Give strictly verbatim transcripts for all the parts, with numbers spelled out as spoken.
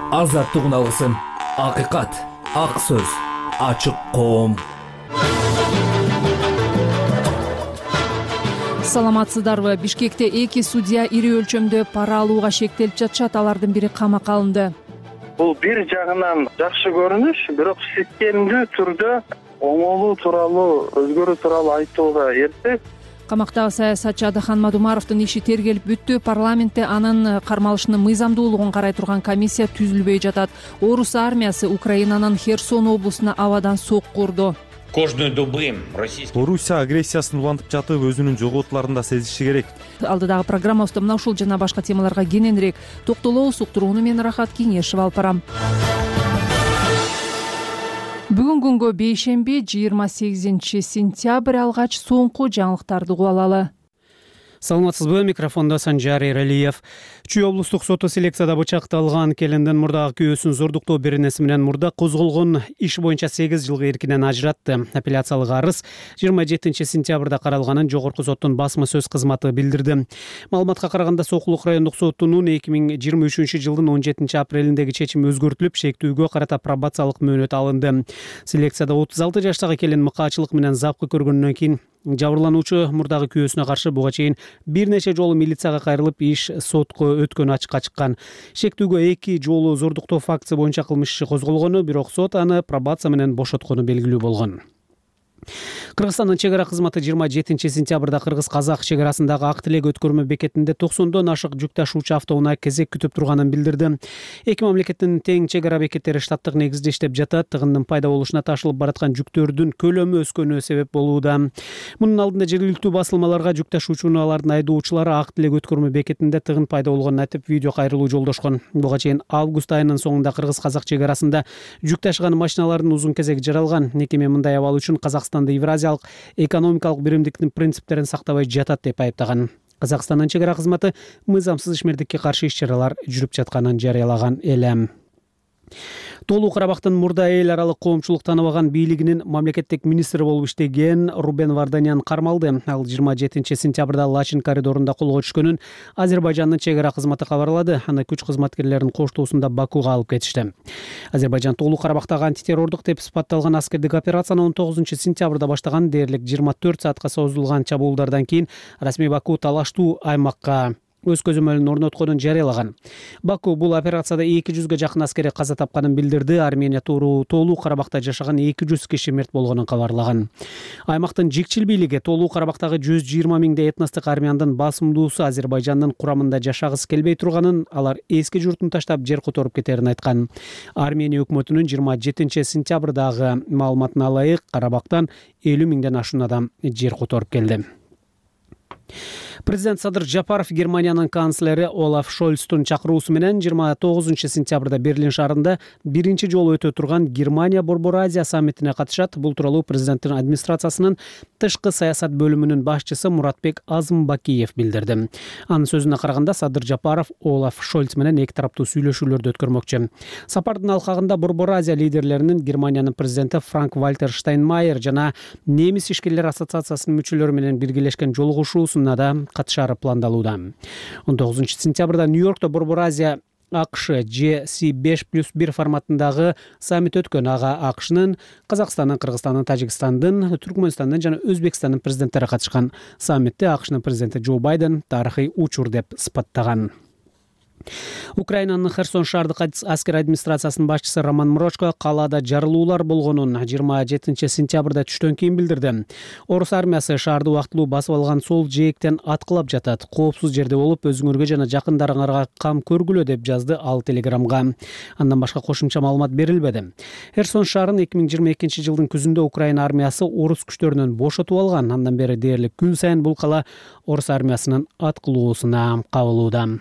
азаттыгын алгысың. Акыйкат, ак сөз, ачык коом. Саламатсыздарбы? Бишкекте эки судья ири өлчөмдө пара алууга шектелип жатышат. Алардын бири камакка алынды. Бул бир жагынан жакшы көрүнүш, бирок системдүү түрдө оңолуу тууралуу, өзгөрүү тууралуу айтууга эрте. Камактагы саясатчы Адахан Мадумаровдун иши тергелип бүттү. Парламентте анын кармалышынын мыйзамдуулугун карай турган комиссия түзүлбөй жатат. Орус армиясы Украинанын Херсон облусуна абадан сокку урду. Орусия агрессиясын улантып жатып, өзүнүн жоготууларын да сезиши керек. Алдыдагы программабызда мына ушул жана башка темаларга кененирээк токтолобуз. Уктурууну мен Рахат Кеңешева алып барам. Бүгүн күнгө бейшемби жыйырма сегизинчи сентябрь алгач соңку жаңылыктарды угуп алалы. Саламатсызбы? Микрофондо Санжар Эралиев. Чүй облустук соту селекцияда бычакталган келиндин мурдагы күйөөсүн зордуктоо беренеси менен мурда козголгон иш боюнча сегиз жылга эркинен ажыратты. Апелляциялык арыз жыйырма жетинчи сентябрда каралганын жогорку соттун басма сөз кызматы билдирди. Маалыматка караганда Сокулук райондук сотунун эки миң жыйырма үчүнчү жылдын он жетинчи апрелиндеги чечими өзгөртүлүп, шектүүгө карата пробациялык мөөнөт алынды. Селекцияда отуз алты жаштагы келин мыкаачылык менен запкы көргөндөн кийин жабырлануучу мурдагы күйөөсүнө каршы буга чейин бир нече жолу милицияга кайрылып, иш сотко өткөнү ачыкка чыккан. Шектүүгө эки жолу зордуктоо фактысы боюнча кылмыш иши козголгону, бирок сот аны пробация менен бошоткону белгилүү болгон. Кыргызстандын чек ара кызматы жыйырма жетинчи сентябрда кыргыз-казак чек арасындагы Ак Тилек өткөрмө бекетинде токсондон ашык жүк ташуучу автоунаа кезек күтүп турганын билдирди. Эки мамлекеттин тең чек ара бекеттери штаттык негизде иштеп жатат. Тыгындын пайда болушуна ташылып бараткан жүктөрдүн көлөмү өскөнү себеп болууда. Мунун алдында жергиликтүү басылмаларга жүк ташуучу унаалардын айдоочулары Ак Тилек өткөрмө бекетинде тыгын пайда болгонун айтып, видео кайрылуу жолдошкон. Буга чейин август айынын соңунда кыргыз-казак чек арасында жүк ташыган машиналардын узун кезеги жаралган. Мекеме мындай абал үчүн Казакстанды Евразиялык экономикалык биримдиктин принциптерин сактабай жатат деп айыптаган. Казакстандын чек ара кызматы мыйзамсыз ишмердикке каршы иш-чаралар жүрүп жатканын жарыялаган элем. Толуу Карабактын мурда эл аралык коомчулук тааныбаган бийлигинин мамлекеттик министри болуп иштеген Рубен Варданян кармалды. Ал жыйырма жетинчи сентябрда Лачин коридорунда колго түшкөнүн Азербайжандын чек ара кызматы кабарлады. Аны күч кызматкерлеринин коштоосунда Бакуга алып кетишти. Азербайжан Толуу Карабактагы антитеррордук деп сыпатталган аскердик операцияны он тогузунчу сентябрда баштаган. Дээрлик жыйырма төрт саатка созулган чабуулдардан кийин расмий Баку талаштуу аймакка өз көзөмөлүн орнотконун жарыялаган. Баку бул операцияда эки жүзгө жакын аскери каза тапканын билдирди. Армения Толуу Карабакта жашаган эки жүз киши мерт болгонун кабарлаган. Аймактын жикчил бийлиги Толуу Карабактагы жүз жыйырма миңдей этностук армяндын басымдуусу Азербайжандын курамында жашагысы келбей турганын, алар эски журтун таштап жер которуп кетерин айткан. Армения өкмөтүнүн жыйырма жетинчи сентябрдагы маалыматына ылайык, Карабактан элүү миңден ашуун адам жер которуп келди. Президент Садыр Жапаров Германиянын канцлери Олаф Шольцтун чакыруусу менен жыйырма тогузунчу сентябрда Берлин шаарында биринчи жолу өтө турган Германия Борбор Азия саммитине катышат. Бул тууралуу президенттин администрациясынын тышкы саясат бөлүмүнүн башчысы Муратбек Азымбакиев билдирди. Анын сөзүнө караганда, Садыр Жапаров Олаф Шольц менен эки тараптуу сүйлөшүүлөрдү өткөрмөкчү. Сапардын алкагында Борбор Азия лидерлеринин Германиянын президенти Франк Вальтер Штайнмайер жана Немис ишкерлер ассоциациясынын мүчөлөрү менен биргелешкен жолугушуусуна да катышары пландалууда. он тогузунчу сентябрда Нью-Йоркто Борбор Азия АКШ Ж С беш плюс бир форматындагы саммит өткөн. Ага АКШнын, Казакстандын, Кыргызстандын, Тажикстандын, Түркмөнстандын жана Өзбекстандын президенттери катышкан. Саммитти АКШнын президенти Джо Байден тарыхый учур деп сыпаттаган. Украинанын Херсон шаардык аскер администрациясынын башчысы Роман Мрочко калаада жарылуулар болгонун жыйырма жетинчи сентябрда түштөн кийин билдирди. Орус армиясы шаарды убактылуу басып алган сол жээктен аткылап жатат. Коопсуз жерде болуп, өзүңөргө жана жакындарыңарга кам көргүлө деп жазды ал телеграмга. Андан башка кошумча маалымат берилбеди. Херсон шаарын эки миң жыйырма экинчи жылдын күзүндө Украина армиясы орус күчтөрүнөн бошотуп алган. Андан бери дээрлик күн сайын бул кала орус армиясынын аткылоосуна кабылууда.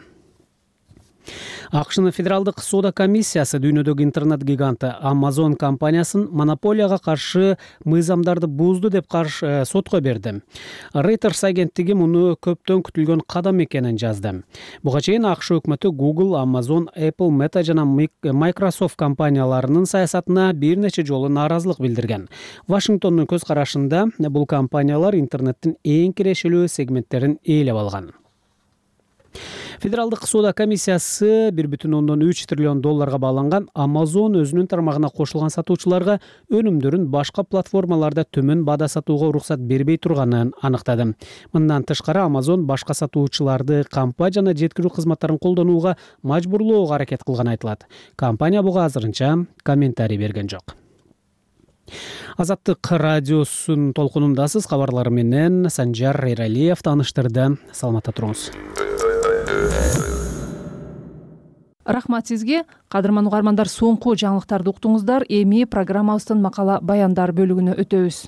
АКШнын федералдык соода комиссиясы дүйнөдөгү интернет гиганты Amazon компаниясын монополияга каршы мыйзамдарды бузду деп каршы сотко берди. Reuters агенттиги муну көптөн күтүлгөн кадам экенин жазды. Буга чейин АКШ өкмөтү Google, Amazon, Apple, Meta жана Microsoft компанияларынын саясатына бир нече жолу нааразылык билдирген. Вашингтондун көз карашында бул компаниялар интернеттин эң кирешелүү сегменттерин ээлеп алган. Федералдык соода комиссиясы бир бүтүн ондон үч триллион долларга бааланган Amazon өзүнүн тармагына кошулган сатуучуларга өнүмдөрүн башка платформаларда төмөн баада сатууга уруксат бербей турганын аныктады. Мындан тышкары Amazon башка сатуучуларды кампа жана жеткирүү кызматтарын колдонууга мажбурлоого аракет кылганы айтылат. Компания буга азырынча комментарий берген жок. Азаттык радиосунун толкунундасыз. Кабарлар менен Санжар Эралиев тааныштырды. Саламатта туруңуз. Рахмат сизге. Кадырман угармандар, соңку жаңылыктарды уктуңуздар. Эми программабыздын макала баяндар бөлүгүнө өтөбүз.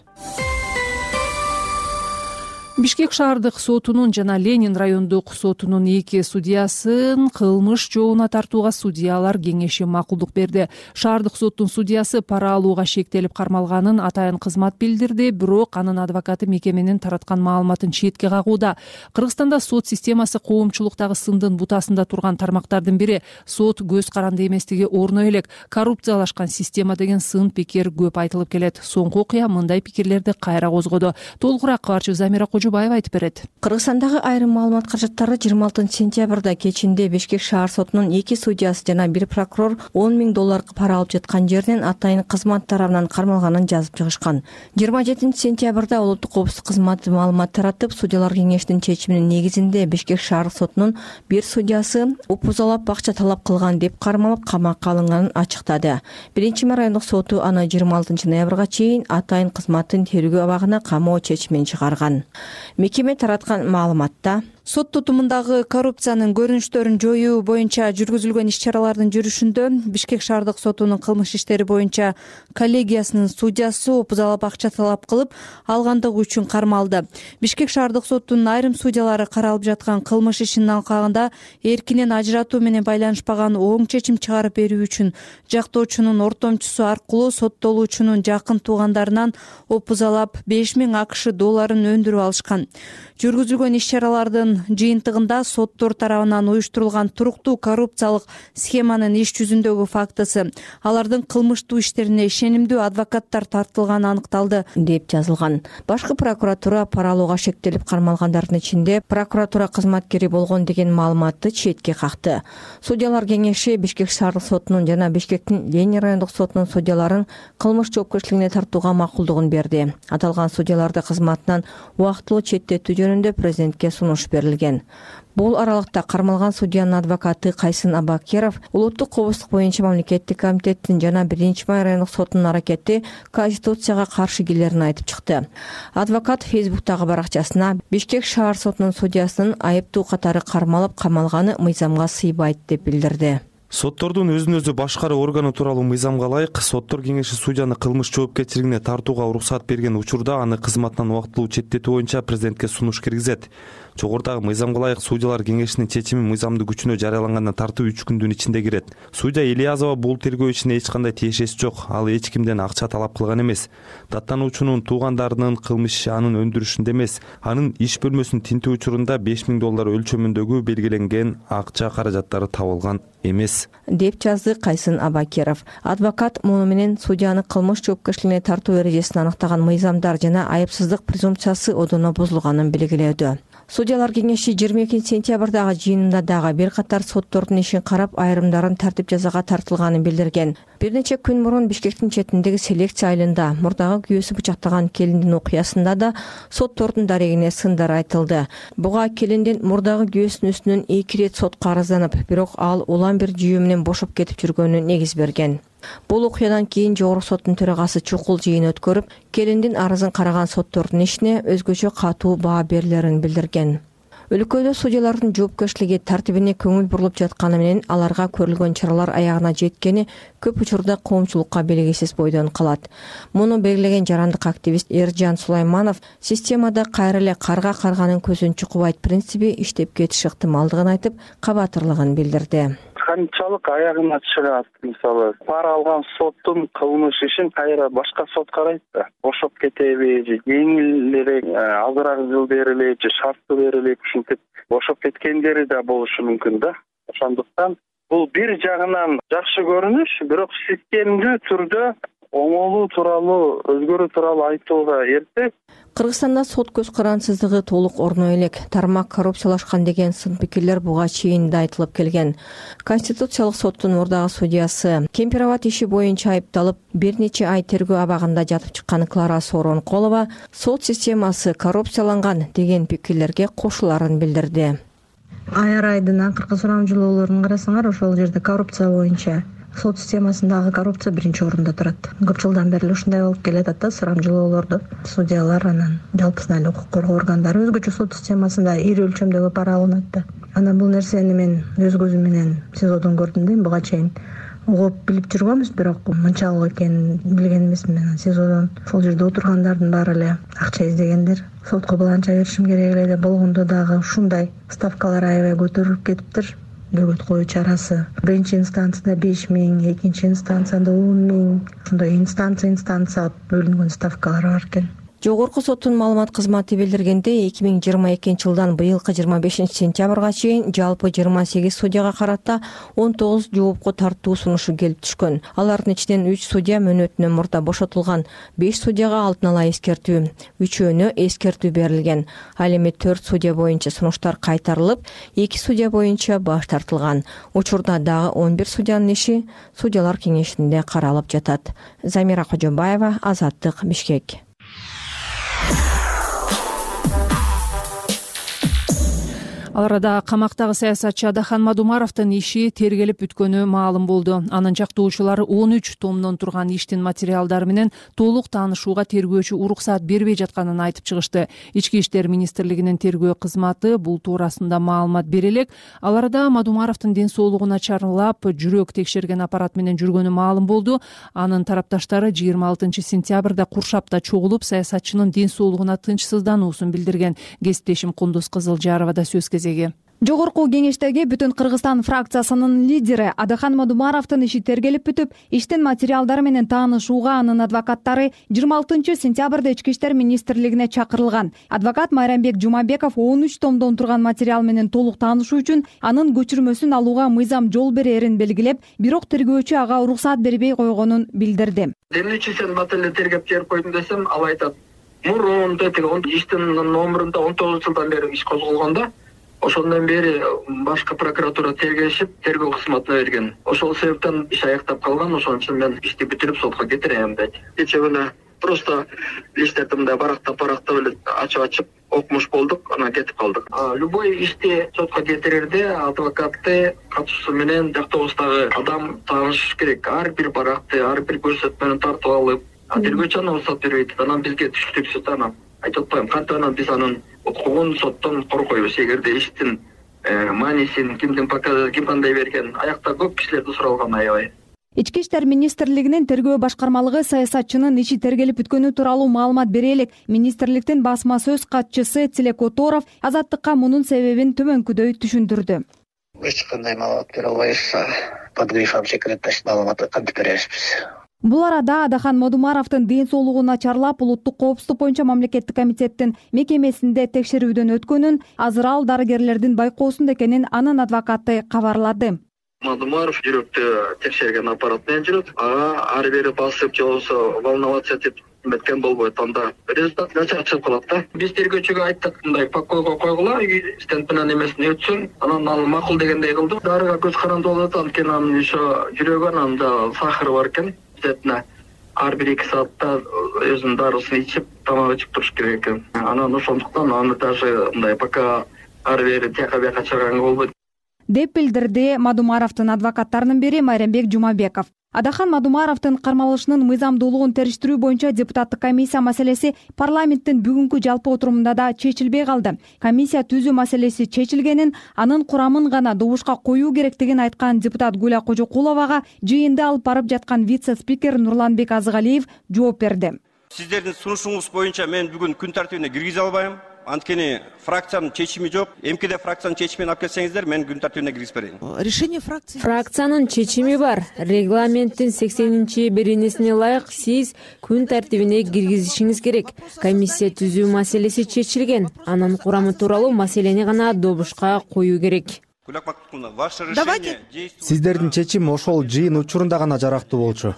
Бишкек шаардык сотунун жана Ленин райондук сотунун эки судьясын кылмыш жообуна тартууга судьялар кеңеши макулдук берди. Шаардык соттун судьясы пара алууга шектелип кармалганын атайын кызмат билдирди, бирок анын адвокаты мекеменин тараткан маалыматын четке кагууда. Кыргызстанда сот системасы коомчулуктагы сындын бутасында турган тармактардын бири. Сот көз каранды эместиги орно элек. Коррупциялашкан система деген сын пикир көп айтылып келет. Соңку окуя мындай пикирлерди кайра козгоду. Толугураак кабарчы Замира Кожубаева айтып берет. Кыргызстандагы айрым маалымат каражаттары жыйырма алтынчы сентябрда кечинде Бишкек шаар сотунун эки судьясы жана бир прокурор он миң доллар пара алып жаткан жерден атайын кызмат тарабынан кармалганын жазып чыгышкан. жыйырма жетинчи сентябрда улуттук коопсуздук кызматы маалымат таратып, судьялар кеңешинин чечиминин негизинде Бишкек шаар сотунун бир судьясы опузалап акча талап кылган деп кармалып камакка алынганын ачыктады. Биринчи райондук соту аны жыйырма алтынчы ноябрга чейин атайын кызматтын тергөө абагына камоо чечимин чыгарган. Мекеме тараткан маалыматта сот тутумундагы коррупциянын көрүнүштөрүн жоюу боюнча жүргүзүлгөн иш-чаралардын жүрүшүндө Бишкек шаардык сотунун кылмыш иштери боюнча коллегиясынын судьясы опузалап акча талап кылып алгандыгы үчүн кармалды. Бишкек шаардык сотунун айрым судьялары каралып жаткан кылмыш ишинин алкагында эркинен ажыратуу менен байланышпаган оң чечим чыгарып берүү үчүн жактоочунун ортомчусу аркылуу соттолуучунун жакын туугандарынан опузалап беш миң АКШ долларын өндүрүп алышкан. Жүргүзүлгөн иш-чаралардын жыйынтыгында соттор тарабынан уюштурулган туруктуу коррупциялык схеманын иш жүзүндөгү фактысы, алардын кылмыштуу иштерине ишенимдүү адвокаттар тартылганы аныкталды деп жазылган. Башкы прокуратура пара алууга шектелип кармалгандардын ичинде прокуратура кызматкери болгон деген маалыматты четке какты. Судьялар кеңеши Бишкек шаардык сотунун жана Бишкектин Ленин райондук сотунун судьяларын кылмыш жоопкерчилигине тартууга макулдугун берди. Аталган судьяларды кызматынан убактылуу четтетүү жөнүндө президентке сунуш берилген. Бул аралыкта кармалган судьянын адвокаты Кайсын Абакеров улуттук коопсуздук боюнча мамлекеттик комитеттин жана биринчи май райондук сотунун аракети конституцияга каршы келерин айтып чыкты. Адвокат Фейсбуктагы баракчасына Бишкек шаар сотунун судьясынын айыптуу катары кармалып камалганы мыйзамга сыйбайт деп билдирди. Соттордун өзүн өзү башкаруу органы тууралуу мыйзамга ылайык соттор кеңеши судьяны кылмыш жоопкерчилигине тартууга уруксат берген учурда аны кызматтан убактылуу четтетүү боюнча президентке сунуш киргизет. Жогорудагы мыйзамга ылайык судьялар кеңешинин чечими мыйзамдуу күчүнө жарыялангандан тартып үч күндүн ичинде кирет. Судья Ильязова бул тергөө ишине эч кандай тиешеси жок. Ал эч кимден акча талап кылган эмес. Даттануучунун туугандарынын кылмыш анын өндүрүшүндө эмес, анын иш бөлмөсүн тинтүү учурунда беш миң доллар өлчөмүндөгү белгиленген акча каражаттары табылган эмес деп жазды Кайсын Абакеров. Адвокат муну менен судьяны кылмыш жоопкерчилигине тартуу эрежесин аныктаган мыйзамдар жана айыпсыздык презумпциясы одоно бузулганын белгилөөдө. Судьялар кеңеши жыйырма экинчи сентябрдагы жыйынында дагы бир катар соттордун ишин карап, айрымдарын тартип жазага тартылганын билдирген. Бир нече күн мурун Бишкектин четиндеги селекция айылында мурдагы күйөөсү бычактаган келиндин окуясында да соттордун дарегине сындар айтылды. Буга келиндин мурдагы күйөөсүнүн үстүнөн эки ирет сотко арызданып, бирок ал улам бир жүйөө менен бошоп кетип жүргөнү негиз берген. Бул окуядан кийин жогорку соттун төрагасы чукул жыйын өткөрүп, келиндин арызын караган соттордун ишине өзгөчө катуу баа берилерин билдирген. Өлкөдө судьялардын жоопкерчилиги тартибине көңүл бурулуп жатканы менен аларга көрүлгөн чаралар аягына жеткени көп учурда коомчулукка белгисиз бойдон калат. Муну белгилеген жарандык активист Эржан Сулайманов системада кайра эле карга карганын көзүн чукубайт принциби иштеп кетиши ыктымалдыгын айтып, кабатырлыгын билдирди. Канчалык аягына чыгат, мисалы пара алган соттун кылмыш ишин кайра башка сот карайт да. Бошоп кетеби, же жеңилирээк, азыраак жыл берилип, же шарттуу берилип, ушинтип бошоп кеткендери да болушу мүмкүн да. Ошондуктан бул бир жагынан жакшы көрүнүш, бирок системдүү түрдө оңолуу тууралуу, өзгөрүү тууралуу айтууга эрте. Кыргызстанда сот көз карансыздыгы толук орно элек. Тармак коррупциялашкан деген сын пикирлер буга чейин да айтылып келген. Конституциялык соттун мурдагы судьясы Кемпироват иши боюнча айыпталып, бир нече ай тергөө абагында жатып чыккан Клара Сооронколова сот системасы коррупцияланган деген пикирлерге кошуларын билдирди. Аяр айдын акыркы сурамжылоолорун карасаңар, ошол жерде коррупция боюнча сот системасындагы коррупция биринчи орунда турат. Көп жылдан бери ушундай болуп келатат да, сурамжылоолорду судьялар анан жалпысынан эле укук коргоо органдары өзгөчө сот системасында ири өлчөмдөгү пара алынат да. Анан бул нерсени мен өз көзүм менен СИЗОдон көрдүм да, буга чейин угуп билип жүргөнбүз, бирок мынчалык экенин билген эмесмин. СИЗОдон ошол жерде отургандардын баары эле акча издегендер. Сотко баланча беришим керек эле деп болгондо дагы ушундай ставкалар аябай көтөрүлүп кетиптир. Бөгөт коюу чарасы биринчи инстанцияда беш миң, экинчи инстанцияда он миң, ошондой инстанция инстанция бөлүнгөн ставкалар бар экен. Жогорку соттун маалымат кызматы билдиргенде, эки миң жыйырма экинчи жылдан быйылкы жыйырма бешинчи сентябрга чейин жалпы жыйырма сегиз судьяга карата он тогуз жоопко тартуу сунушу келип түшкөн. Алардын ичинен үч судья мөөнөтүнөн мурда бошотулган, беш судьяга алтын ала эскертүү, үчөөнө эскертүү берилген. Ал эми төрт судья боюнча сунуштар кайтарылып, эки судья боюнча баш тартылган. Учурда дагы он бир судьянын иши судьялар кеңешинде каралып жатат. Замира Кожобаева, Азаттык, Бишкек. Ал арада камактагы саясатчы Адахан Мадумаровдун иши тергелип бүткөнү маалым болду. Анын жактоочулары он үч томдон турган иштин материалдары менен толук таанышууга тергөөчү уруксаат бербей жатканын айтып чыгышты. Ички иштер министрлигинин тергөө кызматы бул туурасында маалымат бере элек. Ал арада Мадумаровдун ден соолугу начарлап, жүрөк текшерген аппарат менен жүргөнү маалым болду. Анын тарапташтары жыйырма алтынчы сентябрда Куршапта чогулуп, саясатчынын ден соолугуна тынчсыздануусун билдирген. Кесиптешим Кундуз Кызылжарова да сөз кезеги. Жогорку кеңештеги Бүтүн Кыргызстан фракциясынын лидери Адахан Мадумаровдун иши тергелип бүтүп, иштин материалдары менен таанышууга анын адвокаттары жыйырма алтынчы сентябрда Ички иштер министрлигине чакырылган. Адвокат Майрамбек Жумабеков он үч томдон турган материал менен толук таанышуу үчүн анын көчүрмөсүн алууга мыйзам жол берерин белгилеп, бирок тергөөчү ага уруксаат бербей койгонун билдирди. Эмнечи сен материал тергеп берип койдуң десем, ал айтат: "Мурунда тиги иштин номеринде он тогуз жылдан бери иш козголгон да. Ошондон бери башка прокуратура тергешип, тергөө кызматына берген. Ошол себептен иш аяктап калган, ошон үчүн мен ишти бүтүрүп сотко кетирем дейт. Кече күнү просто листтерди мындай барактап барактап эле ачып ачып окумуш болдук, анан кетип калдык. Любой ишти сотко кетирерде адвокатты катышуусу менен жактоосундагы адам таанышыш керек. Ар бир баракты, ар бир көрсөтмөнү тартып алып, тергөөчү анан уруксат бербейт. Анан бизге түштүксүз анан айтып атпайм, кантип анан биз анын укугун соттон коркойбуз. Эгерде иштин маанисин кимдин показы, ким кандай берген, аякта көп кишилерди суралган аябай. Ички иштер министрлигинин тергөө башкармалыгы саясатчынын иши тергелип бүткөнү тууралуу маалымат бере элек. Министрликтин басма сөз катчысы Тилек Оторов Азаттыкка мунун себебин төмөнкүдөй түшүндүрдү. Эч кандай маалымат бере албайбыз. Под грифом секреттеш маалыматты кантип беребиз? Бул арада Адахан Мадумаровдун ден соолугу начарлап, улуттук коопсуздук боюнча мамлекеттик комитеттин мекемесинде текшерүүдөн өткөнүн, азыр ал дарыгерлердин байкоосунда экенин анын адвокаты кабарлады. Мадумаров жүрөктү текшерген аппарат менен жүрөт. Ага ары бери басып, же болбосо волноваться этип меткен болбойт. Анда результат начар чыгып калат да. Биз тергөөчүгө айттык, мындай покойго койгула, стенд менен эмесин өтсүн. Анан ал макул дегендей кылды. Дарыга көз каранды болот, анткени анын ошо жүрөгүн анда сахары бар экен. Ар бир эки саатта өзүнүн дарысын ичип, тамак ичип туруш керек экен. Анан ошондуктан аны даже мындай пока ары бери тияка бияка чыгарганга болбойт деп билдирди Мадумаровдун адвокаттарынын бири Майрамбек Жумабеков. Адахан Мадумаровдун кармалышынын мыйзамдуулугун териштирүү боюнча депутаттык комиссия маселеси парламенттин бүгүнкү жалпы отурумунда да чечилбей калды. Комиссия түзүү маселеси чечилгенин, анын курамын гана добушка коюу керектигин айткан депутат Гуля Кожокуловага жыйынды алып барып жаткан вице-спикер Нурланбек Азыгалиев жооп берди. Сиздердин сунушуңуз боюнча мен бүгүн күн тартибине киргизе албайм. Анткени фракциянын чечими жок. Эмкиде фракциянын чечимин алып келсеңиздер, мен күн тартибине киргизип берейин. Решение фракции. Фракциянын чечими бар. Регламенттин сексенинчи беренесине ылайык сиз күн тартибине киргизишиңиз керек. Комиссия түзүү маселеси чечилген. Анын курамы тууралуу маселени гана добушка коюу керек. Сиздердин чечим ошол жыйын учурунда гана жарактуу болчу.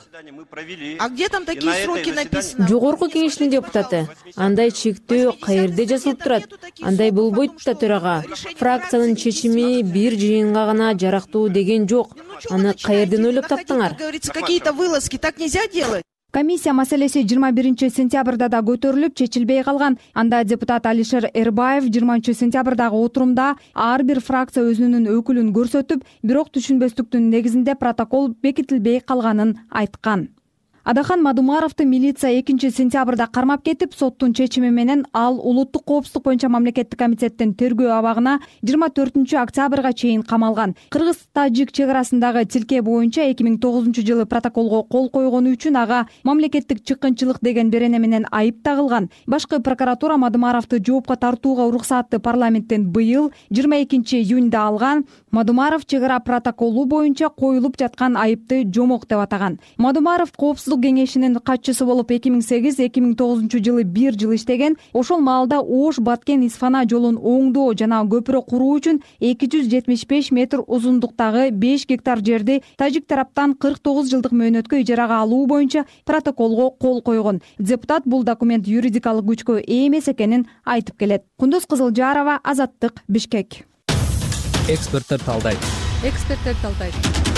А где там такие сроки написаны? Жогорку кеңештин депутаты. Андай чектөө каерде жазылып турат? Андай болбойт да төрага. Фракциянын чечими бир жыйынга гана жарактуу деген жок. Аны каерден ойлоп таптыңар? Говорится, какие-то вылазки, так нельзя делать. Комиссия маселеси жыйырма биринчи сентябрда да көтөрүлүп чечилбей калган. Анда депутат Алишер Эрбаев жыйырманчы сентябрдагы отурумда ар бир фракция өзүнүн өкүлүн көрсөтүп, бирок түшүнбөстүктүн негизинде протокол бекитилбей калганын айткан. Адахан Мадумаровду милиция экинчи сентябрда кармап кетип, соттун чечими менен ал улуттук коопсуздук боюнча мамлекеттик комитеттин тергөө абагына жыйырма төртүнчү октябрга чейин камалган. Кыргыз-Тажик чек арасындагы тилке боюнча эки миң тогузунчу жылы протоколго кол койгону үчүн ага мамлекеттик чыккынчылык деген берене менен айып тагылган. Башкы прокуратура Мадумаровду жоопко тартууга уруксатты парламенттен быйыл жыйырма экинчи июнда алган. Мадумаров чек ара протоколу боюнча коюлуп жаткан айыпты жомок деп атаган. Мадумаров коопсуздук кеңешинин катчысы болуп эки миң сегиз эки миң тогузунчу жылы бир жыл иштеген. Ошол маалда Ош Баткен Исфана жолун оңдоо жана көпүрө куруу үчүн эки жүз жетимиш беш метр узундуктагы беш гектар жерди тажик тараптан кырк тогуз жылдык мөөнөткө ижарага алуу боюнча протоколго кол койгон. Депутат бул документ юридикалык күчкө ээ эмес экенин айтып келет. Кундуз Кызылжарова, Азаттык, Бишкек. Эксперттер талдайт. Эксперттер талдайт.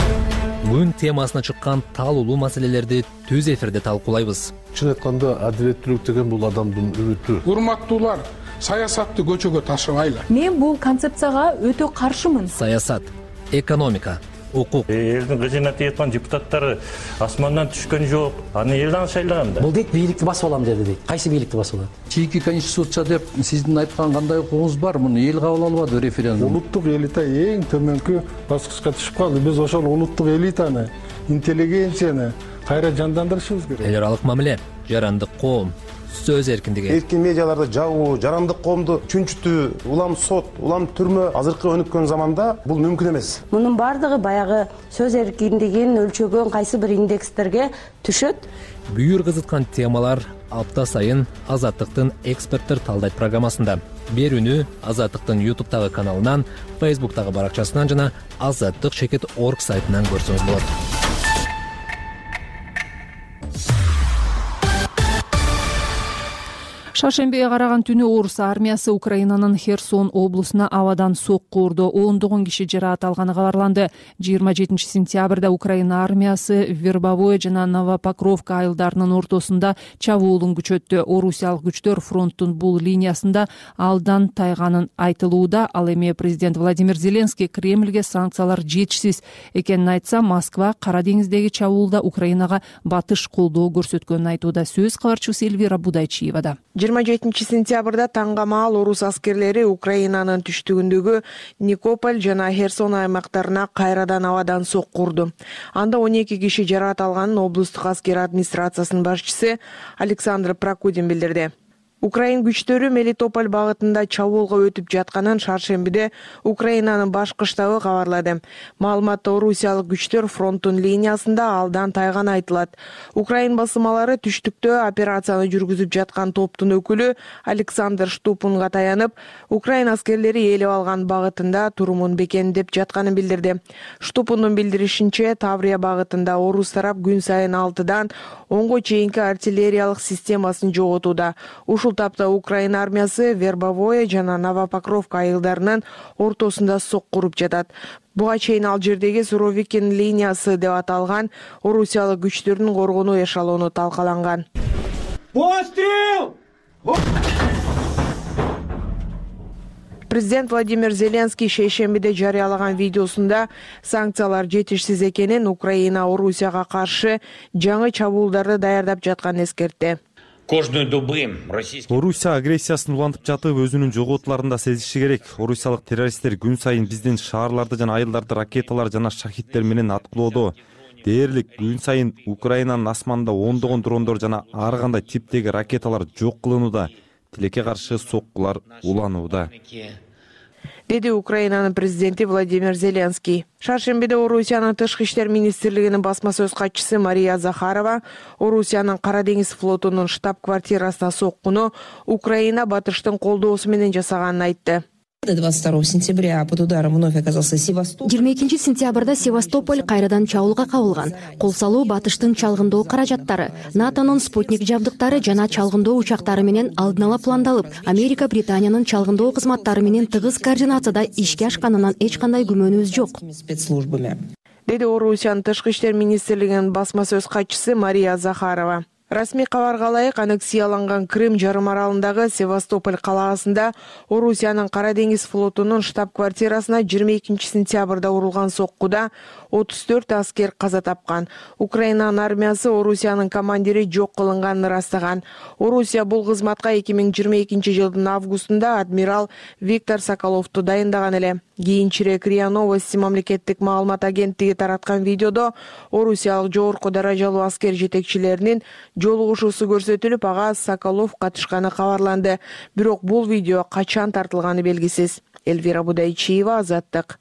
Бүгүн темасына чыккан талуулуу маселелерди түз эфирде талкуулайбыз. Чын айтканда адилеттүүлүк деген бул адамдын үмүтү. Урматтуулар, саясатты көчөгө ташыбайлы. Мен бул концепцияга өтө каршымын. Саясат, экономика, укук. Элдин кызмат эткан депутаттары асмандан түшкөн жок. Аны элден шайлаган да. Бул дейт бийликти басып алам деди дейт. Кайсы бийликти басып алат? Чийки конституция деп сиздин айткан кандай укугуңуз бар? Муну эл кабыл албады референдум. Улуттук элита эң төмөнкү баскычка түшүп калды. Биз ошол улуттук элитаны, интеллигенцияны кайра жандандырышыбыз керек. Эл аралык мамиле, жарандык коом, сөз эркиндиги. Эркин медиаларды жабуу, жарандык коомду чүнчүтүү, улам сот, улам түрмө азыркы өнүккөн заманда бул мүмкүн эмес. Мунун бардыгы баягы сөз эркиндигин өлчөгөн кайсы бир индекстерге түшөт. Бүйүр кызыткан темалар апта сайын Азаттыктын эксперттер талдайт программасында. Берүүнү Азаттыктын ютубтагы каналынан, фейсбуктагы баракчасынан жана азаттык чекит точка орг сайтынан көрсөңүз болот. Шаршембиге караган түнү орус армиясы Украинанын Херсон облусуна абадан сокку урду. ондогон киши жаракат алганы кабарланды. жыйырма жетинчи сентябрда Украина армиясы Вербовой жана Новопокровка айылдарынын ортосунда чабуулун күчөттү. Орусиялык күчтөр фронттун бул линиясында алдан тайганын айтылууда. Ал эми президент Владимир Зеленский Кремльге санкциялар жетишсиз экенин айтса, Москва Кара деңиздеги чабуулда Украинага батыш колдоо көрсөткөнүн айтууда. Сөз кабарчыбыз Эльвира Будайчиевада. жыйырма жетинчи сентябрда таңга маал орус аскерлери Украинанын түштүгүндөгү Никополь жана Херсон аймактарына кайрадан абадан сокку урду. Анда он эки киши жаракат алганын облустук аскер администрациясынын башчысы Александр Прокудин билдирди. Украин күчтөрү Мелитополь багытында чабуулга өтүп жатканын шаршембиде Украинанын башкы штабы кабарлады. Маалыматта Орусиялык күчтөр фронттун линиясында алдан тайганы айтылат. Украин басымалары түштүктө операцияны жүргүзүп жаткан топтун өкүлү Александр Штупунга таянып, Украин аскерлери ээлеп алган багытында турумун бекемдеп жатканын билдирди. Штупундун билдиришинче, Таврия багытында орус тарап күн сайын алтыдан онго чейинки артиллериялык системасын жоготууда. Ушул тапта Украина армиясы Вербовое жана Новопокровка айылдарынын ортосунда сокку уруп жатат. Буга чейин ал жердеги Суровикин линиясы деп аталган орусиялык күчтөрдүн коргонуу эшелону талкаланган. Пострел! Президент Владимир Зеленский шейшембиде жарыялаган видеосунда санкциялар жетишсиз экенин, Украина Орусияга каршы жаңы чабуулдарды даярдап жатканын эскертти. Орусия агрессиясын улантып жатып, өзүнүн жоготууларын да сезиши керек. Орусиялык террористтер күн сайын биздин шаарларды жана айылдарды ракеталар жана шахиттер менен аткылоодо. Дээрлик күн сайын Украинанын асманында ондогон дрондор жана ар кандай типтеги ракеталар жок кылынууда. Тилекке каршы соккулар уланууда, деди Украинанын президенти Владимир Зеленский. Шаршембиде Орусиянын тышкы иштер министрлигинин басма сөз катчысы Мария Захарова Орусиянын Кара деңиз флотунун штаб-квартирасына соккуну Украина батыштын колдоосу менен жасаганын айтты. двадцать второго сентября под ударом вновь оказался Севастополь. жыйырма экинчи сентябрда Севастополь кайрадан чабуулга кабылган. Кол салуу батыштын чалгындоо каражаттары, натонун спутник жабдыктары жана чалгындоо учактары менен алдын ала пландалып, Америка Британиянын чалгындоо кызматтары менен тыгыз координацияда ишке ашканынан эч кандай күмөнүбүз жок. Спецслужбами. Деди Орусиянын тышкы иштер министрлигинин басма сөз катчысы Мария Захарова. Расмий кабарга ылайык, аннексияланган Крым жарым аралындагы Севастополь калаасында Орусиянын Кара деңиз флотунун штаб-квартирасына жыйырма экинчи сентябрда урулган соккуда отуз төрт аскер каза тапкан. Украинанын армиясы Орусиянын командири жок кылынганын ырастаган. Орусия бул кызматка эки миң жыйырма экинчи жылдын августунда адмирал Виктор Соколовду дайындаган эле. Кийинчерээк РИА Новости мамлекеттик маалымат агенттиги тараткан видеодо орусиялык жогорку даражалуу аскер жетекчилеринин жолугушуусу көрсөтүлүп, ага Соколов катышканы кабарланды. Бирок бул видео качан тартылганы белгисиз. Эльвира Будайчиева, Азаттык.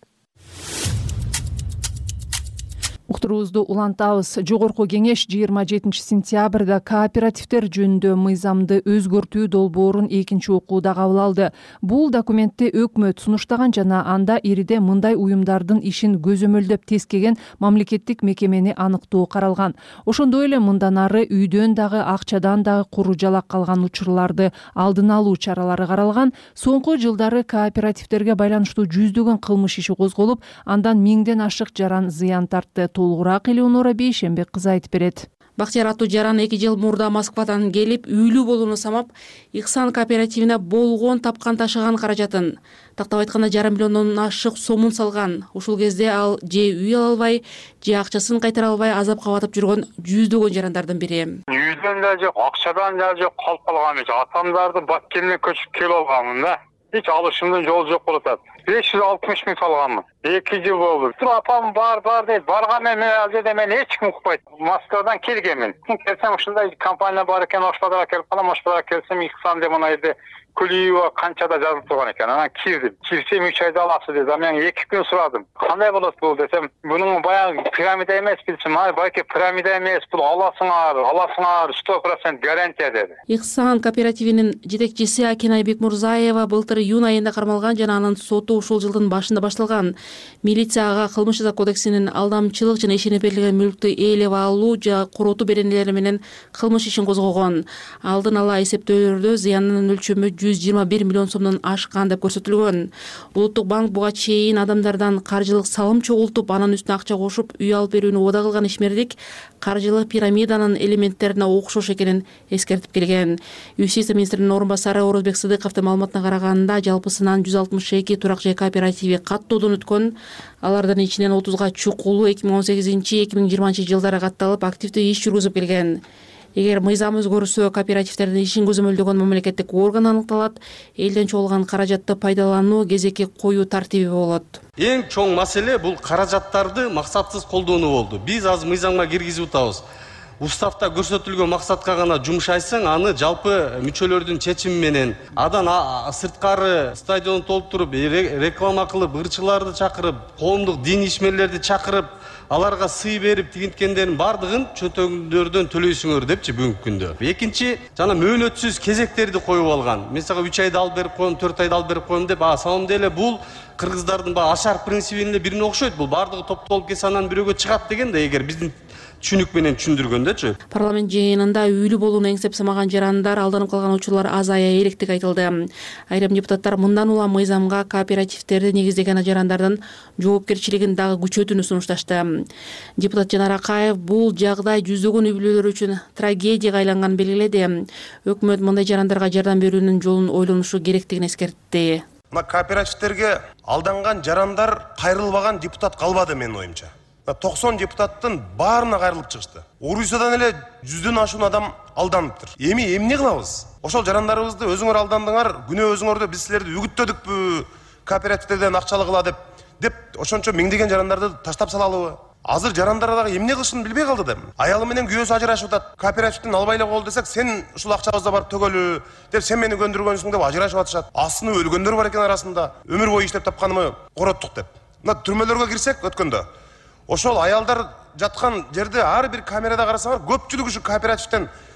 Уктуруубузду улантабыз. Жогорку кеңеш жыйырма жетинчи сентябрда кооперативдер жөнүндө мыйзамды өзгөртүү долбоорун экинчи окууда кабыл алды. Бул документти өкмөт сунуштаган жана анда ириде мындай уюмдардын ишин көзөмөлдөп тескеген мамлекеттик мекемени аныктоо каралган. Ошондой эле мындан ары үйдөн дагы акчадан дагы куру жалак калган учурларды алдын алуу чаралары каралган. Соңку жылдары кооперативдерге байланыштуу жүздөгөн кылмыш иши козголуп, андан миңден ашык жаран зыян тартты. Толугураак Элеонора Бейшембек кызы айтып берет. Бактияр аттуу жаран эки жыл мурда Москвадан келип, үйлүү болууну самап, Ихсан кооперативине болгон тапкан ташыган каражатын, тактап айтканда жарым миллиондон ашык сомун салган. Ушул кезде ал же үй ала албай, же акчасын кайтара албай азапка батып жүргөн жүздөгөн жарандардын бири. Үйдөн да жок, акчадан да жок, калып калган эмес. Атамдарды Баткенге көчүп келип алганмын да. Hiç alışımdan yol yok olup da. beş yüz altmış bin salganmın. iki yıl oldu. Apam bar bar deyip, bargan men elde de men hiç kim ukbaydı. Moskvadan kelgemin. Kelsem uşunda kampanya barıken oşpadara kelip kalam, oşpadara kelsem İhsan demon aydı. Kuliyeva kançada жазып турган экен. Анан кирдим. Кирсем үч айда аласыз dedi. Мен эки күн сурадым. Кандай болот бул десем, бунун баягы пирамида эмес билсем, ай байке пирамида эмес, бул аласыңар, аласыңар сто процент гарантия dedi. Ихсан кооперативинин жетекчиси Акинай Бекмурзаева былтыр июнь айында кармалган жана анын соту ушул жылдын башында башталган. Милиция ага кылмыш жаза кодексинин алдамчылык жана ишенип берилген мүлктү ээлеп алуу жана коротуу беренелери менен кылмыш ишин козгогон. Алдын ала эсептөөлөрдө зыянынын өлчөмү жүз жыйырма бир миллион сомдон ашкан деп көрсөтүлгөн. Улуттук банк буга чейин адамдардан каржылык салым чогултуп, анын үстүнө акча кошуп, үй алып берүүнү убада кылган ишмердик каржылык пирамиданын элементтерине окшош экенин эскертип келген. Юстиция министринин орун басары Орозбек Сыдыковдун маалыматына караганда, жалпысынан жүз алтымыш эки турак жай кооперативи каттоодон өткөн. Алардын ичинен отузга чукулу эки миң он сегизинчи эки миң жыйырманчы жылдары катталып, активдүү иш жүргүзүп келген. Эгер мыйзам өзгөрүсө, кооперативдердин ишин көзөмөлдөгөн мамлекеттик орган аныкталат, элден чогулган каражатты пайдалануу, кезекке коюу тартиби болот. Эң чоң маселе бул каражаттарды максатсыз колдонуу болду. Биз азыр мыйзамга киргизип атабыз. Уставда көрсөтүлгөн максатка гана жумшайсаң, аны жалпы мүчөлөрдүн чечими менен адан сырткары стадион толтуруп, реклама кылып, ырчыларды чакырып, коомдук дин ишмерлерди чакырып, аларга сый берип тигинткендердин бардыгын чөтөгүндөрдөн төлөйсүңөр депчи бүгүнкү күндө. Экинчи, жана мөөнөтсүз кезектерди коюп алган. Мен сага үч айда алып берип коем, төрт айда алып берип коем деп, а самом деле бул кыргыздардын ба ашар принцибине бирине окшойт. Бул бардыгы топтолуп келсе анан бирөөгө чыгат деген да, эгер биздин түшүнүк менен түшүндүргөндөчү. Парламент жыйынында үйлүү болууну эңсеп самаган жарандар, алданып калган учурлар азая электик айтылды. Айрым депутаттар мындан улам мыйзамга кооперативдерди негиздеген жарандардын жоопкерчилигин дагы күчөтүүнү сунушташты. Депутат Жанар Акаев бул жагдай жүздөгөн үй бүлөлөр үчүн трагедияга айланганын белгиледи. Өкмөт мындай жарандарга жардам берүүнүн жолун ойлонушу керектигин эскертти. Мына кооперативдерге алданган жарандар кайрылбаган депутат калбады менин оюмча. токсон депутаттын баарына кайрылып чыгышты. Орусиядан эле жүздөн ашуун адам алданыптыр. Эми эмне кылабыз? Ошол жарандарыбызды өзүңөр алдандыңар, күнөө өзүңөрдө биз силерди үгүттөдүкпү, кооперативдерден акчалыгыла деп, деп ошончо миңдеген жарандарды таштап салалыбы? Азыр жарандар дагы эмне кылышын билбей калды да. Аялы менен күйөөсү ажырашып атат. Кооперативден албай эле кол десек, сен ушул акчабызды барып төгөлү деп, сен мени көндүргөнсүң деп ажырашып атышат. Астыны өлгөндөр бар экен арасында. Өмүр бою иштеп тапканымы короттук деп. Мына түрмөлөргө кирсек өткөндө, ошол аялдар жаткан жерде ар бир камерада карасаңар, көпчүлүк ушу кооперативден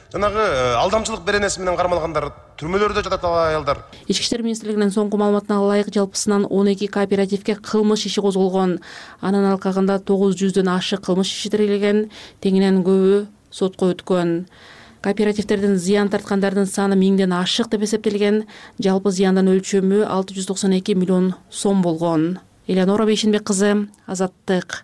жанагы алдамчылык беренеси менен кармалгандар түрмөлөрдө жатат аялдар. Ички иштер министрлигинин соңку маалыматына ылайык жалпысынан он эки кооперативге кылмыш иши козголгон. Анын алкагында тогуз жүздөн ашык кылмыш иши тергелген, теңинен көбү сотко өткөн. Кооперативтердин зыян тарткандардын саны миңден ашык деп эсептелген. Жалпы зыяндын өлчөмү алты жүз токсон эки миллион сом болгон. Элеонора Бейшенбек кызы, Азаттык.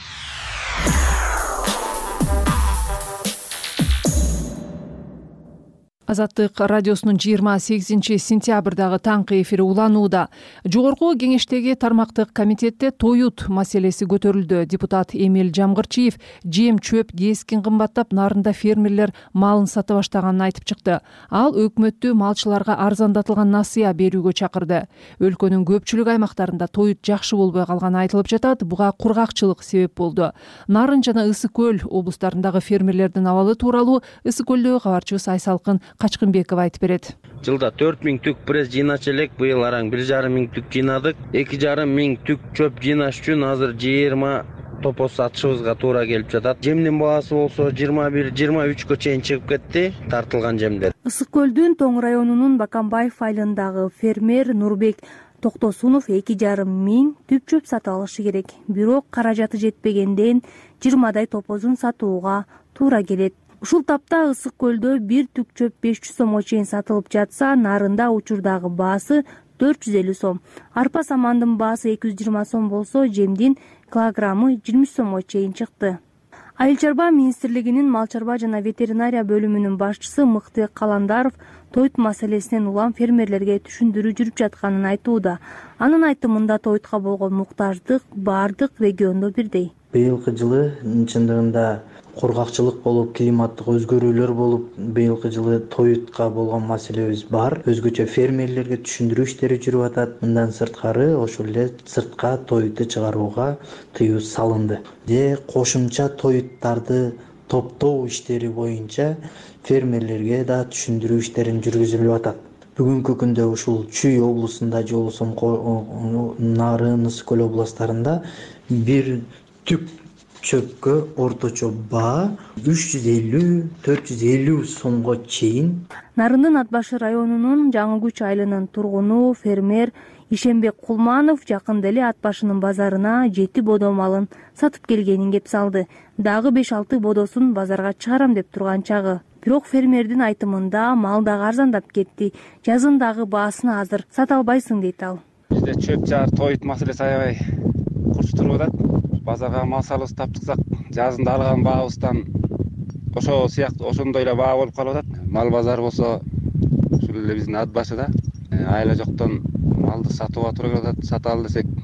Азаттык радиосунун жыйырма сегизинчи сентябрдагы таңкы эфири уланууда. Жогорку кеңештеги тармактык комитетте тоют маселеси көтөрүлдү. Депутат Эмил Жамгырчиев жем чөп кескин кымбаттап, нарында фермерлер малын сата баштаганын айтып чыкты. Ал өкмөттү малчыларга арзандатылган насыя берүүгө чакырды. Өлкөнүн көпчүлүк аймактарында тоют жакшы болбой калганы айтылып жатат. Буга кургакчылык себеп болду. Нарын жана Ысык көл облустарындагы фермерлердин абалы тууралуу Ысык көлдөгү кабарчыбыз Айсалкын Качкынбеков айтып берет. Жылда төрт миң түк пресс жыйнаш элек, быйыл араң бир жарым миң түк жыйнадык. эки жарым миң түк чөп жыйнаш үчүн азыр жыйырма топоз сатышыбызга туура келип жатат. Жемдин баасы болсо жыйырма бир жыйырма үчкө чейин чыгып кетти, тартылган жемдер. Ысык көлдүн Тоң районунун Бакамбаев айылындагы фермер Нурбек Токтосунов эки жарым миң түп чөп сатып алышы керек. Бирок каражаты жетпегенден жыйырмадай топозун сатууга туура келет. Ушул тапта Ысык көлдө бир түк чөп беш жүз сомго чейин сатылып жатса, нарында учурдагы баасы төрт жүз элүү сом. Арпа самандын баасы эки жүз жыйырма сом болсо, жемдин килограммы жыйырма үч сомго чейин чыкты. Айыл чарба министрлигинин мал чарба жана ветеринария бөлүмүнүн башчысы Мыкты Каландаров тоют маселесинен улам фермерлерге түшүндүрүү жүрүп жатканын айтууда. Анын айтымында тоютка болгон муктаждык бардык региондо бирдей. Быйылкы жылы чындыгында кургакчылык болуп, климаттык өзгөрүүлөр болуп, быйылкы жылы тоютка болгон маселебиз бар. Өзгөчө фермерлерге түшүндүрүү иштери жүрүп атат. Мындан сырткары ошол эле сыртка тоютты чыгарууга тыюу салынды. Же кошумча тоюттарды топтоо иштери боюнча фермерлерге да түшүндүрүү иштерин жүргүзүлүп атат. Бүгүнкү күндө ушул Чүй облусунда же болбосо Нарын, Ысык көл областарында бир түп чөпкө орточо баа үч жүз элүү төрт жүз элүү сомго чейин. Нарындын Ат башы районунун Жаңы Күч айылынын тургуну фермер Ишенбек Кулманов жакында эле Ат башынын базарына жети бодо малын сатып келгенин кеп салды. Дагы беш алты бодосун базарга чыгарам деп турган чагы. Бирок фермердин айтымында мал дагы арзандап кетти. Жазындагы баасын азыр сата албайсың дейт ал. Бизде чөп жаар тоют маселеси аябай курчтуруп атат. Базарга мал салып тап чыксак, жазында алган баабыздан ошо сыяктуу ошондой эле баа болуп калып атат. Мал базары болсо ушул эле биздин Ат башыда айла жоктон малды сатууга туура келип атат. Сата ал десек,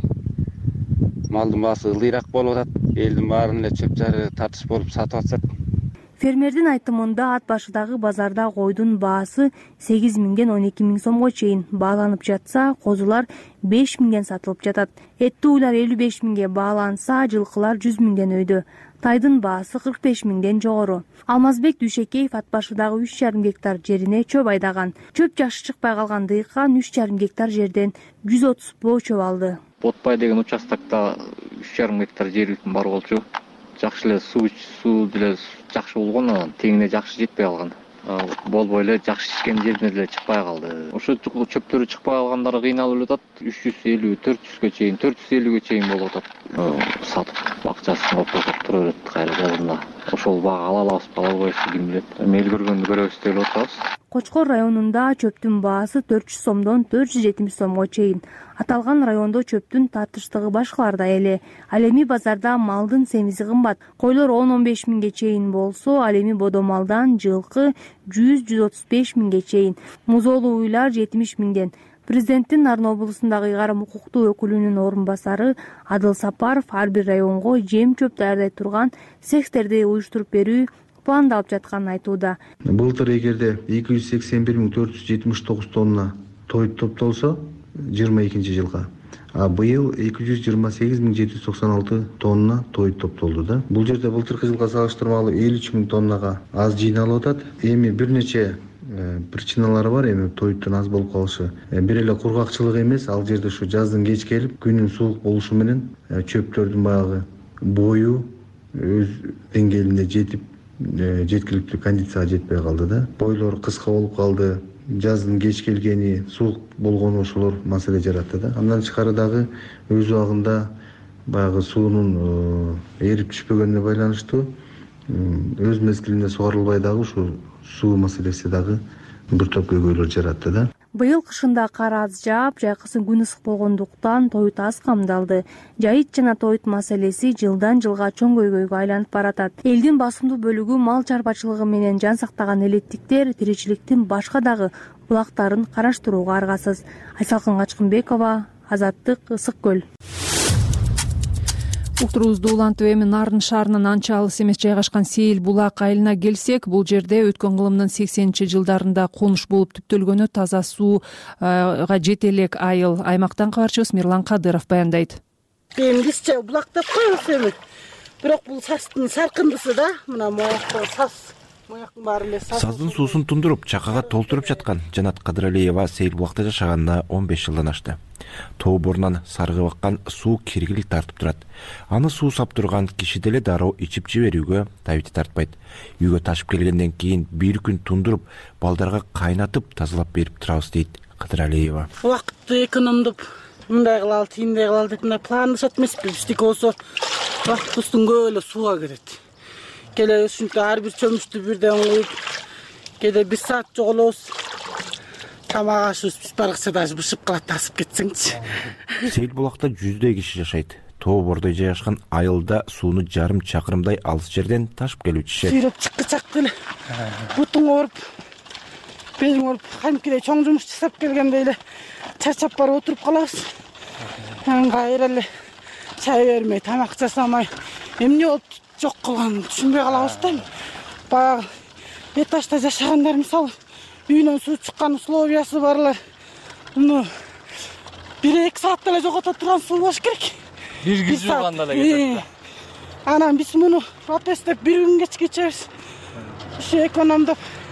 малдын баасы ылдыйраак болуп атат. Элдин баарын эле чөп жары тартыш болуп сатып атышат. Фермердин айтымында Ат башыдагы базарда койдун баасы сегиз миңден он эки миң сомго чейин бааланып жатса, козулар беш миңден сатылып жатат. Этти уйлар элүү беш миңге бааланса, жылкылар жүз миңден өйдө. Тайдын баасы кырк беш миңден жогору. Алмазбек Дүйшекеев Ат башыдагы үч жарым гектар жерине чөп айдаган. Чөп жакшы чыкпай калган дыйкан үч жарым гектар жерден жүз отуз боо чөп алды. Ботпай деген участокто үч жарым гектар жерибиздин бар болчу. Жакшы эле суу суу деле жакшы болгон, анан теңине жакшы жетпей калган. Болбой эле жакшы ичкен жерине деле чыкпай калды. Ошо чөптөрү чыкпай калгандар кыйналып атат. үч жүз элүү төрт жүзгө чейин, төрт жүз элүүгө чейин болуп атат. Сатып акчасын оптосуп тура берет кайра жазында. Ошол бага ала алабыз, ала албайбыз, ким билет. Эми эл көргөндү көрөбүз деп атабыз. Кочкор районунда чөптүн баасы төрт жүз сомдон төрт жүз жетимиш сомго чейин. Аталган райондо чөптүн тартыштыгы башкалардай эле. Ал эми базарда малдын семизи кымбат. Койлор он он беш миңге чейин болсо, ал эми бодо малдан жылкы жүз жүз отуз беш миңге чейин. Музоолуу уйлар жетимиш миңден. Президенттин Нарын облусундагы ыйгарым укуктуу өкүлүнүн орун басары Адыл Сапаров ар бир районго жем чөп даярдай турган цехтерди уюштуруп берүү пландалып жатканын айтууда. Былтыр эгерде эки жүз сексен бир миң төрт жүз жетимиш тогуз тонна тоют топтолсо жыйырма экинчи жылга, а быйыл эки жүз жыйырма сегиз миң жети жүз токсон алты тонна тоют топтолду да. Бул жерде былтыркы жылга салыштырмалуу элүү үч миң тоннага аз жыйналып атат. Эми бир нече причиналары бар эми тоюттун аз болуп калышы. Бир эле кургакчылык эмес, ал жерде ушу жаздын кеч келип, күнүн суук болушу менен чөптөрдүн баягы бою өз деңгээлине жетип жеткиликтүү кондицияга жетпей калды да. Бойлор кыска болуп калды. Жаздын кеч келгени, суук болгону ошолор маселе жаратты да. Андан тышкары дагы өз убагында баягы суунун эрип түшпөгөнүнө байланыштуу өз мезгилинде сугарылбай дагы ушу суу маселеси дагы бир топ көйгөйлөр жаратты да. Быйыл кышында кар аз жаап, жайкысын күн ысык болгондуктан тоют аз камдалды. Жайыт жана тоют маселеси жылдан жылга чоң көйгөйгө айланып баратат. Элдин басымдуу бөлүгү мал чарбачылыгы менен жан сактаган элеттиктер тиричиликтин башка дагы булактарын караштырууга аргасыз. Айсалкын Качкынбекова, Азаттык, Ысык көл. Уктуруубузду улантып, эми Нарын шаарынын анча алыс эмес жайгашкан Сейил булак айылына келсек, бул жерде өткөн кылымдын сексенинчи жылдарында конуш болуп түптөлгөнү таза сууга жете элек айыл. Аймактан кабарчыбыз Мирлан Кадыров баяндайт. Эми бизче булак деп коебуз эми. Бирок бул састын саркындысы да, мына моякта сас. Мояктын баары эле сас. Саздын суусун тундуруп, чакага толтуруп жаткан Жанат Кадыралиева Сейил булакта жашаганына он беш жылдан ашты. Тоо борунан саргып аккан суу киргилик тартып турат. Аны суу сап турган киши деле дароо ичип жиберүүгө табити тартпайт. Үйгө ташып келгенден кийин бир күн тундуруп, балдарга кайнатып, тазалап берип турабыз дейт Кадыралиева. Убакытты экономдоп, мындай кылалы, тиндей кылалы деп мындай планлашат эмеспиз. Биздики болсо убактыбыздын көбү эле сууга кетет. Келе ушинтип ар бир чөмүштү бирден куюп, кээде бир саат жоголобуз. Тамак ашыбыз биз баргыча даже бышып калат, тасып кетсеңчи. Сейил булакта жүздөй киши жашайт. Тоо бордой жайгашкан айылда сууну жарым чакырымдай алыс жерден ташып келүүчү. Сүйрөп чыккычак деле бутуң ооруп, белиң ооруп, кантип чоң жумуш жасап келгендей эле чарчап барып отуруп калабыз. Кайра эле чай бермей, тамак жасамай, эмне болуп жок кылганын түшүнбөй калабыз да. Баягы этажда жашагандар мисалы үйүнөн суу чыккан условиясы барлар. Муну бир эки саат эле жогото турган суу болуш керек. Бир күн жууганда эле кетет. Анан биз муну пропестеп бир күн кеч кечебиз. Ушу экономдоп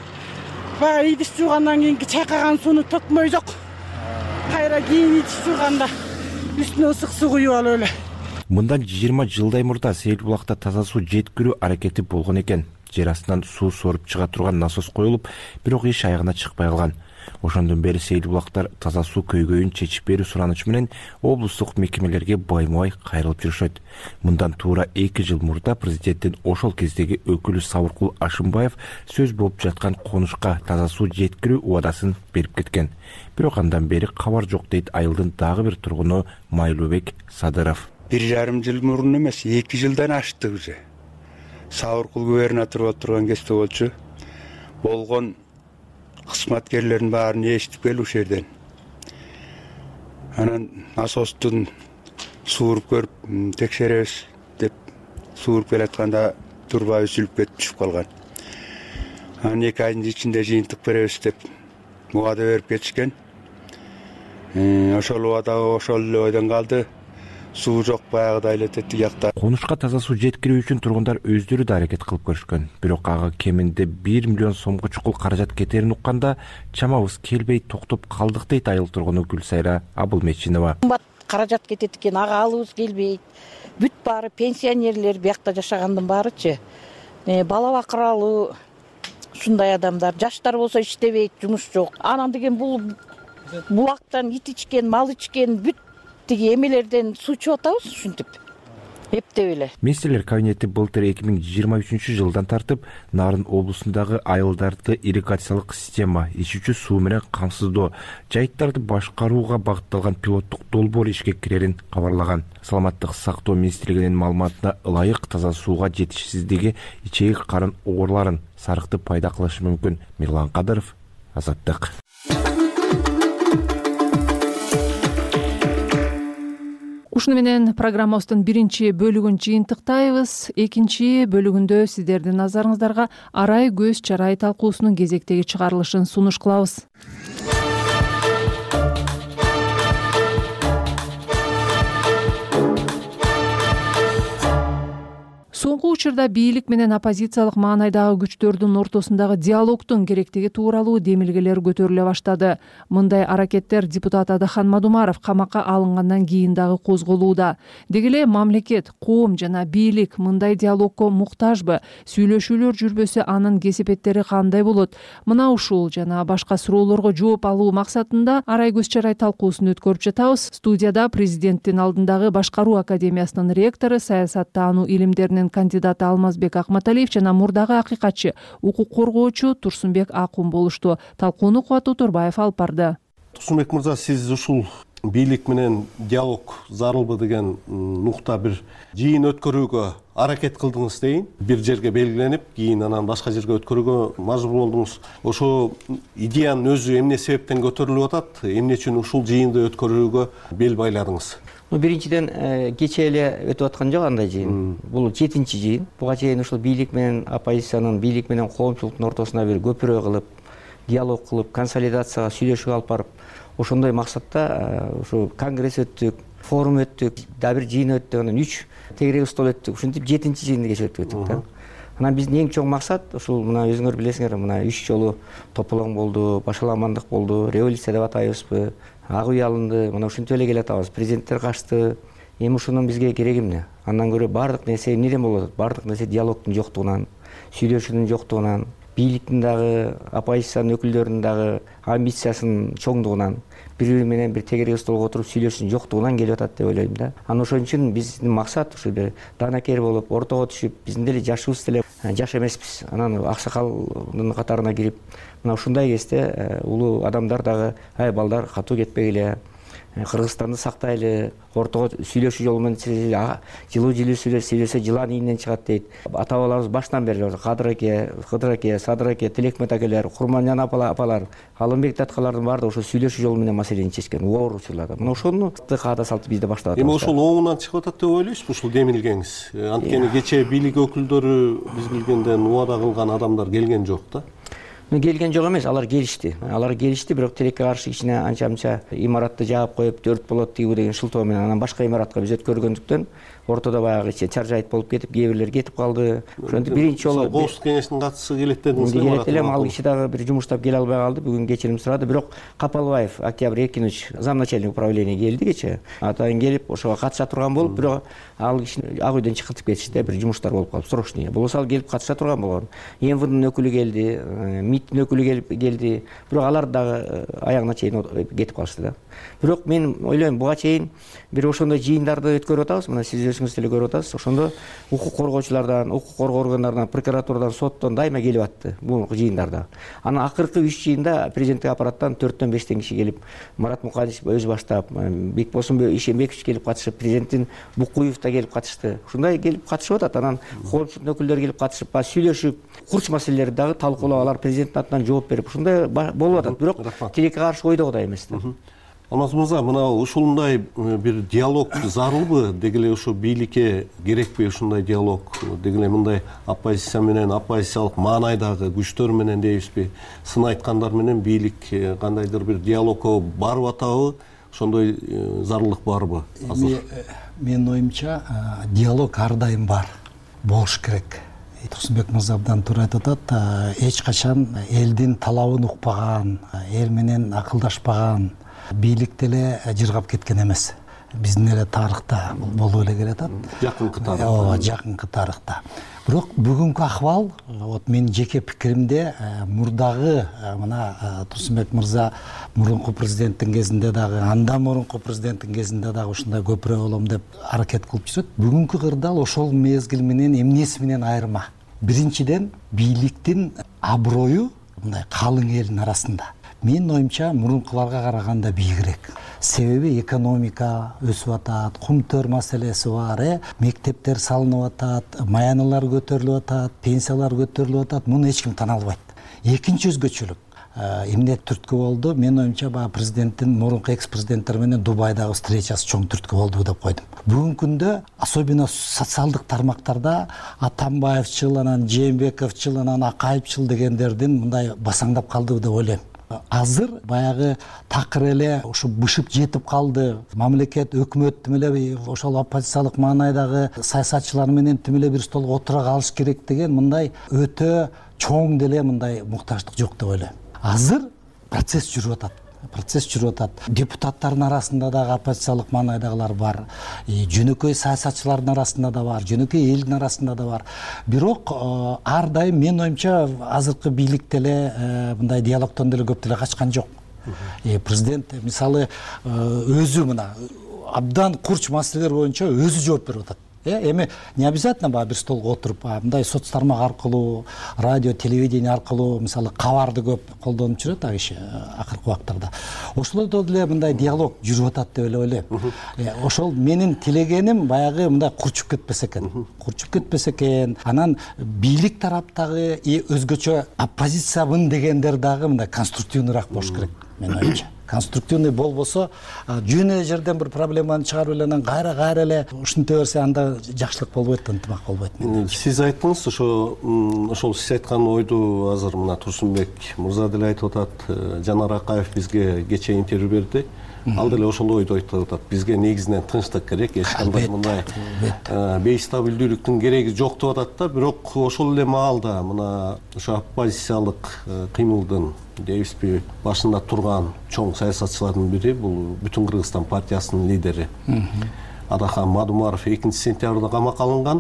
баягы идиш жуугандан кийинки чайкаган сууну төкмөй жок. Кайра кийин идиш жууганда үстүнө ысык суу куюп алып эле. Мындан жыйырма жылдай мурда Сейил булакта таза суу жеткирүү аракети болгон экен. Жер астынан суу соруп чыга турган насос коюлуп, бирок иш аягына чыкпай калган. Ошондон бери Сейил булактар таза суу көйгөйүн чечип берүү суранычы менен облустук мекемелерге байма-бай кайрылып жүрүшөт. Мындан туура эки жыл мурда президенттин ошол кездеги өкүлү Сабыркул Ашымбаев сөз болуп жаткан конушка таза суу жеткирүү убадасын берип кеткен. Бирок андан бери кабар жок дейт айылдын дагы бир тургуну Майлообек Садыров. Бир жарым жыл мурун эмес, эки жылдан ашты уже. Сабыркул губернатор болуп турган кезде болчу. Болгон кызматкерлердин баарын эшитип келип ушул жерден. Анан насостун сууруп көрүп текшеребиз деп сууруп келатканда турба үзүлүп кетип түшүп калган. Анан эки айдын ичинде жыйынтык беребиз деп убада берип кетишкен. Ошол убада ошол эле ойдон калды. Суу жок, баягыдай эле тетик жакта. Конушка таза суу жеткирүү үчүн тургундар өздөрү да аракет кылып көрүшкөн. Бирок ага кеминде бир миллион сомго чукул каражат кетерин укканда чамабыз келбей токтоп калдык дейт айыл тургуну Гүлсайра Абылметчинова. Кымбат каражат кетет экен, ага алыбыз келбейт. Бүт баары пенсионерлер биякта жашагандын баарычы. Бала бакыралуу ушундай адамдар, жаштар болсо иштебейт, жумуш жок. Анан деген бул булактан ит ичкен, мал ичкен бүт тиги эмелерден суу ичип атабыз ушинтип. Эптеп эле. Министрлер кабинети былтыр эки миң жыйырма үчүнчү жылдан тартып Нарын облусундагы айылдарды ирригациялык система, ичүүчү суу менен камсыздоо, жайыттарды башкарууга багытталган пилоттук долбоор ишке кирерин кабарлаган. Саламаттык сактоо министрлигинин маалыматына ылайык таза сууга жетишсиздиги ичеги карын ооруларын сарыкты пайда кылышы мүмкүн. Мирлан Кадыров, Азаттык. Ушуну менен программабыздын биринчи бөлүгүн жыйынтыктайбыз. Экинчи бөлүгүндө сиздердин назарыңыздарга арай көз чарай талкуусунун кезектеги чыгарылышын сунуш кылабыз. Соңку учурда бийлик менен оппозициялык маанайдагы күчтөрдүн ортосундагы диалогдун керектиги тууралуу демилгелер көтөрүлө баштады. Мындай аракеттер депутат Адахан Мадумаров камакка алынгандан кийин дагы козголууда. Деги эле мамлекет, коом жана бийлик мындай диалогко муктажбы? Сүйлөшүүлөр жүрбөсө анын кесепеттери кандай болот? Мына ушул жана башка суроолорго жооп алуу максатында Арай Көз Чарай талкуусун өткөрүп жатабыз. Студияда президенттин алдындагы Башкаруу академиясынын ректору, саясаттануу илимдеринин кандидаты Алмазбек Акматалиев жана мурдагы акыйкатчы, укук коргоочу Турсунбек Акун болушту. Талкууну Кубат Утурбаев алып барды. Турсунбек мырза, сиз ушул бийлик менен диалог зарылбы деген нукта бир жыйын өткөрүүгө аракет кылдыңыз дейин. Бир жерге белгиленип, кийин анан башка жерге өткөрүүгө мажбур болдуңуз. Ошо идеянын өзү эмне себептен көтөрүлүп атат? Эмне үчүн ушул жыйынды өткөрүүгө бел байладыңыз? Биринчиден кече эле өтүп аткан жок андай жыйын. Бул жетинчи жыйын. Буга чейин ушул бийлик менен оппозициянын, бийлик менен коомчулуктун ортосуна бир көпүрө кылып, диалог кылып, консолидацияга, сүйлөшүүгө алып барып, ошондой максатта ушу конгресс өттүк, форум өттүк, дагы бир жыйын өттүк, анан үч тегерек стол өттүк. Ушинтип жетинчи жыйынды кече өттүк да. Анан биздин эң чоң максат ушул мына өзүңөр билесиңер, мына үч жолу тополоң болду, башаламандык болду, революция деп атайбызбы, ак үй алынды, мына ушинтип эле келатабыз. Президенттер качты. Эми ушунун бизге кереги эмне? Андан көрө баардык нерсе эмнеден болуп атат? Баардык нерсе диалогдун жоктугунан, сүйлөшүүнүн жоктугунан, бийликтин дагы, оппозициянын өкүлдөрүнүн дагы амбициясынын чоңдугунан, бири-бири менен бир тегерек столго отуруп сүйлөшүүнүн жоктугунан келип атат деп ойлойм да. Анан ошон үчүн биздин максат ушул бир данакер болуп, ортого түшүп, биздин деле жашыбыз деле жаш эмеспиз. Анан аксакалдын катарына кирип, мына ушундай кезде улуу адамдар дагы, ай балдар катуу кетпегиле, Кыргызстанды сактайлы, ортого сүйлөшүү жолу менен жылуу жылуу сүйлөсө жылан ийинен чыгат дейт. Ата бабаларыбыз баштан бери Кадыр аке, Кыдыр аке, Садыр аке, Тилекмет акелер, Курманжан апалар, Алымбек таткалардын баардыгы ошо сүйлөшүү жолу менен маселени чечкен оор учурларда. Мына ошону каада салты бизде баштап атабыз. Эми ошол оңунан чыгып атат деп ойлойсузбу ушул демилгеңиз? Анткени кечээ бийлик өкүлдөрү биз билгенден убада кылган адамдар келген жок да. Келген жок эмес, алар келишти. Алар келишти, бирок тилекке каршы кичине анча-мынча имаратты жаап коюп, төрт болот тигүү деген шылтоо менен анан башка имаратка биз өткөргөндүктөн ортодо баягы чаржайт болуп кетип, кээ бирлер кетип калды. Ошентип биринчи жолу коопсуздук кеңешинин катчысы келет дедиңиз. Келет элем, ал киши дагы бир жумуштап келе албай калды. Бүгүн кечирим сурады, бирок Капалбаев Октябрь Эркинович замначальник управления келди кече. Атайын келип, ошого катыша турган болуп, бирок ал кишини ак үйдөн чыгытып кетишти, бир жумуштар болуп калып, срочный. Болсо ал келип катыша турган болгон. МВДнын өкүлү келди, МИДтин өкүлү келип келди. Бирок алар дагы аягына чейин кетип калышты да. Бирок мен ойлойм, буга чейин бир ошондой жыйындарды өткөрүп атабыз. Мына сиз өзүңүз деле көрүп атасыз. Ошондо укук коргоочулардан, укук коргоо органдарынан, прокуратурадан, соттон дайыма келип атты бул жыйындарда. Анан акыркы үч жыйында президенттик аппараттан төрттөн бештен киши келип, Марат Мукадишев өзү баштап, Бекбосун Ишенбекович келип катышып, президенттин Букуев да келип катышты. Ушундай келип катышып атат. Анан коомчулуктун өкүлдөрү келип катышып, сүйлөшүп, курч маселелерди дагы талкуулап, алар президенттин атынан жооп берип, ушундай болуп атат. Бирок тилекке каршы ойдогудай эмес да. Алмаз мырза, мына ушундай бир диалог зарылбы? Деги эле ушу бийликке керекпи ушундай диалог? Деги эле мындай оппозиция менен, оппозициялык маанайдагы күчтөр менен дейбизби, сын айткандар менен бийлик кандайдыр бир диалогко барып атабы? Ошондой зарылдык барбы азыр? Менин оюмча, диалог ар дайым бар, болуш керек. Турсунбек мырза абдан туура айтып атат. Эч качан элдин талабын укпаган, эл менен акылдашпаган бийлик деле жыргап кеткен эмес. Биздин эле тарыхта болуп эле келатат. Жакынкы тарыхта. Ооба, жакынкы тарыхта. Бирок бүгүнкү акыбал, вот менин жеке пикиримде, мурдагы мына Турсунбек мырза мурунку президенттин кезинде дагы, андан мурунку президенттин кезинде дагы ушундай көпүрө болом деп аракет кылып жүрөт. Бүгүнкү кырдаал ошол мезгил менен эмнеси менен айырма. Биринчиден бийликтин аброю мындай калың элдин арасында. Менин оюмча мурункуларга караганда бийигирээк. Себеби экономика өсүп атат, кум-төр маселеси бар, э, мектептер салынып атат, маянылар көтөрүлүп атат, пенсиялар көтөрүлүп атат. Муну эч ким тана албайт. Экинчи өзгөчөлүк эмне түрткү болду? Менин оюмча баягы президенттин мурунку экс-президенттер менен Дубайдагы встречасы чоң түрткү болду деп койдум. Бүгүнкү күндө особенно социалдык тармактарда Атамбаевчыл, анан Жээнбековчыл, анан Акаевчыл дегендердин мындай басаңдап калды деп ойлойм. азыр баягы такыр эле ушу бышып жетип калды. Мамлекет өкмөт тим эле ошол оппозициялык маанайдагы саясатчылар менен тим эле бир столго отура калыш керек деген мындай өтө чоң деле мындай муктаждык жок деп ойлойм. Азыр процесс жүрүп атат. Процесс жүрүп атат. Депутаттардын арасында дагы оппозициялык маанайдагылар бар. Жөнөкөй саясатчылардын арасында да бар, жөнөкөй элдин арасында да бар. Бирок ар дайым менин оюмча азыркы бийлик деле мындай диалогдон деле көп деле качкан жок. Президент мисалы өзү мына абдан курч маселелер боюнча өзү жооп берип атат. Эми не обязательно баягы бир столго отуруп, мындай соц тармак аркылуу, радио, телевидение аркылуу мисалы кабарды көп колдонуп жүрөт а киши акыркы убактарда. Ошолордо деле мындай диалог жүрүп атат деп эле ойлойм. Ошол менин тилегеним баягы мындай курчуп кетпесе экен. Курчуп кетпесе экен. Анан бийлик тараптагы өзгөчө оппозициябын дегендер дагы мындай конструктивныйраак болуш керек менин оюмча. Конструктивный болбосо жөн эле жерден бир проблеманы чыгарып эле анан кайра кайра эле ушинте берсе анда жакшылык болбойт, ынтымак болбойт. Сиз айттыңыз, ошо ошол сиз айткан ойду азыр мына Турсунбек мырза деле айтып атат, Жанар Акаев бизге кечээ интервью берди. Ал деле ошол ойду айтып атат. Бизге негизинен тынчтык керек, эч кандай мындай бейстабилдүүлүктүн кереги жок деп атат да, бирок ошол эле маалда мына ошо оппозициялык кыймылдын дейбизби башында турган чоң саясатчылардын бири бул Бүтүн Кыргызстан партиясынын лидери Адахан Мадумаров экинчи сентябрда камакка алынган.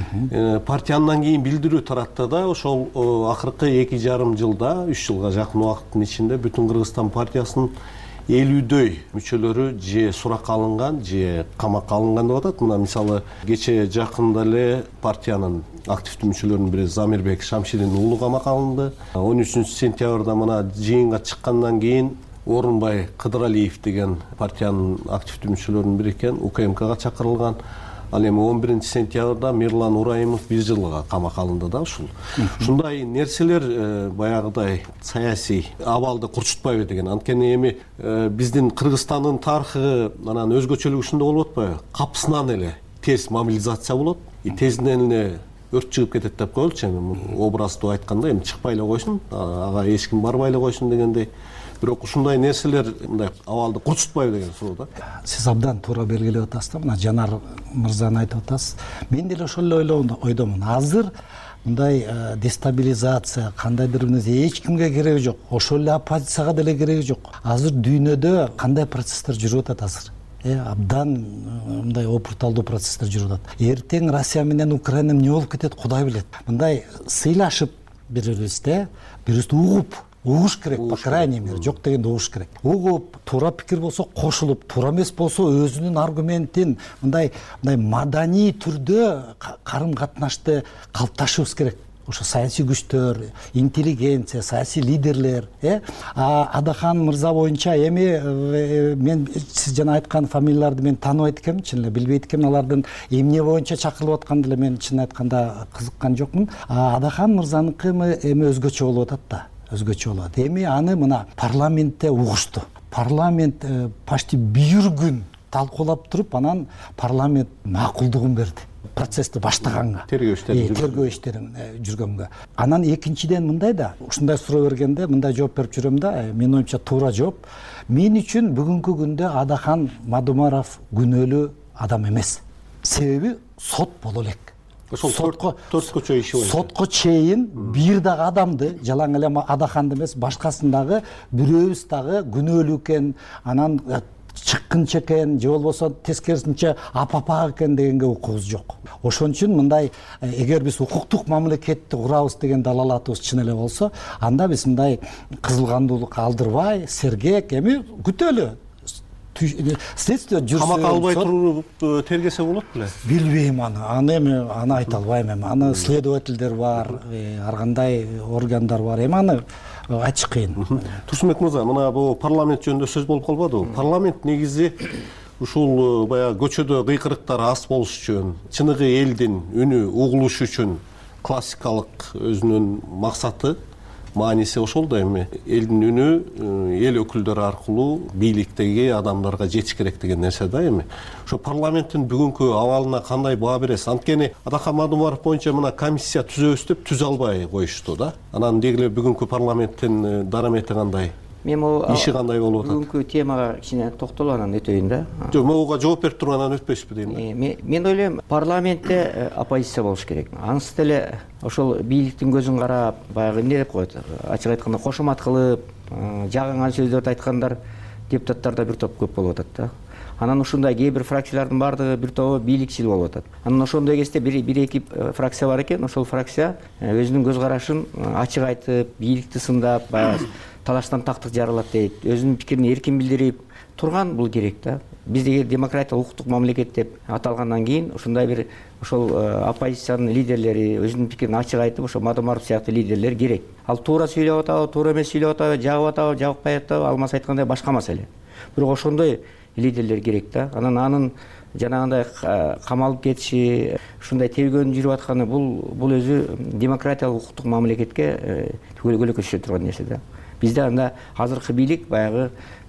Партияндан кийин билдирүү таратты да, ошол акыркы эки жарым жылда, үч жылга жакын убакыттын ичинде Бүтүн Кыргызстан партиясынын элүүдөй мүчөлөрү же суракка алынган, же камакка алынган деп атат. Мына мисалы кечээ жакында эле партиянын активдүү мүчөлөрүнүн бири Замирбек Шамширин уулу камакка алынды. он үчүнчү сентябрда мына жыйынга чыккандан кийин Орунбай Кыдыралиев деген партиянын активдүү мүчөлөрүнүн бири экен, УКМКга чакырылган. Ал эми он биринчи сентябрда Мирлан Ураимов бир жылга камакка алынды да ушул. Ушундай нерселер баягыдай саясий абалды курчутпайбы деген. Анткени эми биздин Кыргызстандын тарыхы анан өзгөчөлүгү ушундай болуп атпайбы? Капысынан эле тез мобилизация болот, тезден эле өрт чыгып кетет деп коелучу, эми образдуу айтканда, эми чыкпай эле койсун, ага эч ким барбай эле койсун дегендей. Бирок ушундай нерселер мындай абалды курчутпайбы деген суроо да. Сиз абдан туура белгилеп атасыз да, мына Жанар мырзаны айтып атасыз. Мен деле ошол эле ойдомун. Азыр мындай дестабилизация, кандайдыр бир нерсе эч кимге кереги жок. Ошол эле оппозицияга деле кереги жок. Азыр дүйнөдө кандай процесстер жүрүп атат азыр? Э, абдан мындай опурталдуу процесстер жүрүп атат. Эртең Россия менен Украина эмне болуп кетет, Кудай билет. Мындай сыйлашып бири-бирибизде, бирибизди угуп угуш керек, по крайней мере, жок дегенде угуш керек. Угуп, туура пикир болсо кошулуп, туура эмес болсо өзүнүн аргументин мындай мындай маданий түрдө карым-катнашты калыпташыбыз керек. Ошо саясий күчтөр, интеллигенция, саясий лидерлер, э? Адахан мырза боюнча эми мен сиз жана айткан фамилияларды мен тааныбайт экенмин, чын эле билбейт экенмин, алардын эмне боюнча чакырылып атканын деле мен чын айтканда кызыккан жокмун. Адахан мырзаныкы эми өзгөчө болуп атат да. Өзгөчө болот. Эми аны мына парламентте угушту. Парламент почти бир күн талкуулап туруп, анан парламент макулдугун берди. Процессти баштаганга, тергөө иштерин тергөө иштерин жүргөнгө. Анан экинчиден мындай да, ушундай суроо бергенде мындай жооп берип жүрөм да, менин оюмча туура жооп. Мен үчүн бүгүнкү күндө Адахан Мадумаров күнөөлүү адам эмес. Себеби сот боло элек. Сотко төрткө чейин иши боюнча. Сотко чейин бир дагы адамды, жалаң эле Адаханды эмес, башкасын дагы бирөөбүз дагы күнөөлүү экен, анан чыккынча экен, же болбосо тескерисинче апапак экен дегенге укугубуз жок. Ошон үчүн мындай эгер биз укуктук мамлекетти курабыз деген далалатыбыз чын эле болсо, анда биз мындай кызылгандуулук алдырбай, сергек, эми күтөлү. Следствие жүрсө, камакка албай туруп тергесе болот беле? Билбейм аны. Аны эми аны айта албайм эми. Аны следовательдер бар, ар кандай органдар бар. Эми аны айтыш кыйын. Турсунбек мырза, мына бул парламент жөнүндө сөз болуп калбадыбы? Парламент негизи ушул баягы көчөдө кыйкырыктар аз болуш үчүн, чыныгы элдин үнү угулуш үчүн классикалык өзүнүн максаты, мааниси ошол да, эми элдин үнү эл өкүлдөрү аркылуу бийликтеги адамдарга жетиш керек деген нерсе да. Эми ошо парламенттин бүгүнкү абалына кандай баа бересиз? Анткени Адахан Мадумаров боюнча мына комиссия түзөбүз деп түзө албай коюшту да. Анан деги эле бүгүнкү парламенттин дарамети кандай? мен могу иши кандай болуп атат? Бүгүнкү темага кичине токтолуп анан өтөйүн да. Жок, могуга жооп берип тургандан өтпөйсүзбү дейм да. Мен ойлойм, парламентте оппозиция болуш керек. Анысы деле ошол бийликтин көзүн карап, баягы эмне деп коет, ачык айтканда кошомат кылып, жагыңан сөздөрдү айткандар депутаттарда бир топ көп болуп атат да. Анан ушундай кээ бир фракциялардын баардыгы бир тобу бийликчил болуп атат. Анан ошондой кезде бир бир эки фракция бар экен, ошол фракция өзүнүн көз карашын ачык айтып, бийликти сындап, баягы талаштан тактык жаралат дейт, өзүнүн пикирин эркин билдирип турган бул керек да. Биздеги демократиялык укуктук мамлекет деп аталгандан кийин ушундай бир ошол оппозициянын лидерлери өзүнүн пикирин ачык айтып, ошо Мадумаров сыяктуу лидерлер керек. Ал туура сүйлөп атабы, туура эмес сүйлөп атабы, жагып атабы, жагыкпай атабы, алмаса айткандай башка маселе. Бирок ошондой лидерлер керек да. Анан анын жанагындай камалып кетиши, ушундай тергөөнүн жүрүп атканы бул бул өзү демократиялык укуктук мамлекетке көлөкө түшө турган нерсе да. Бизде анда азыркы бийлик баягы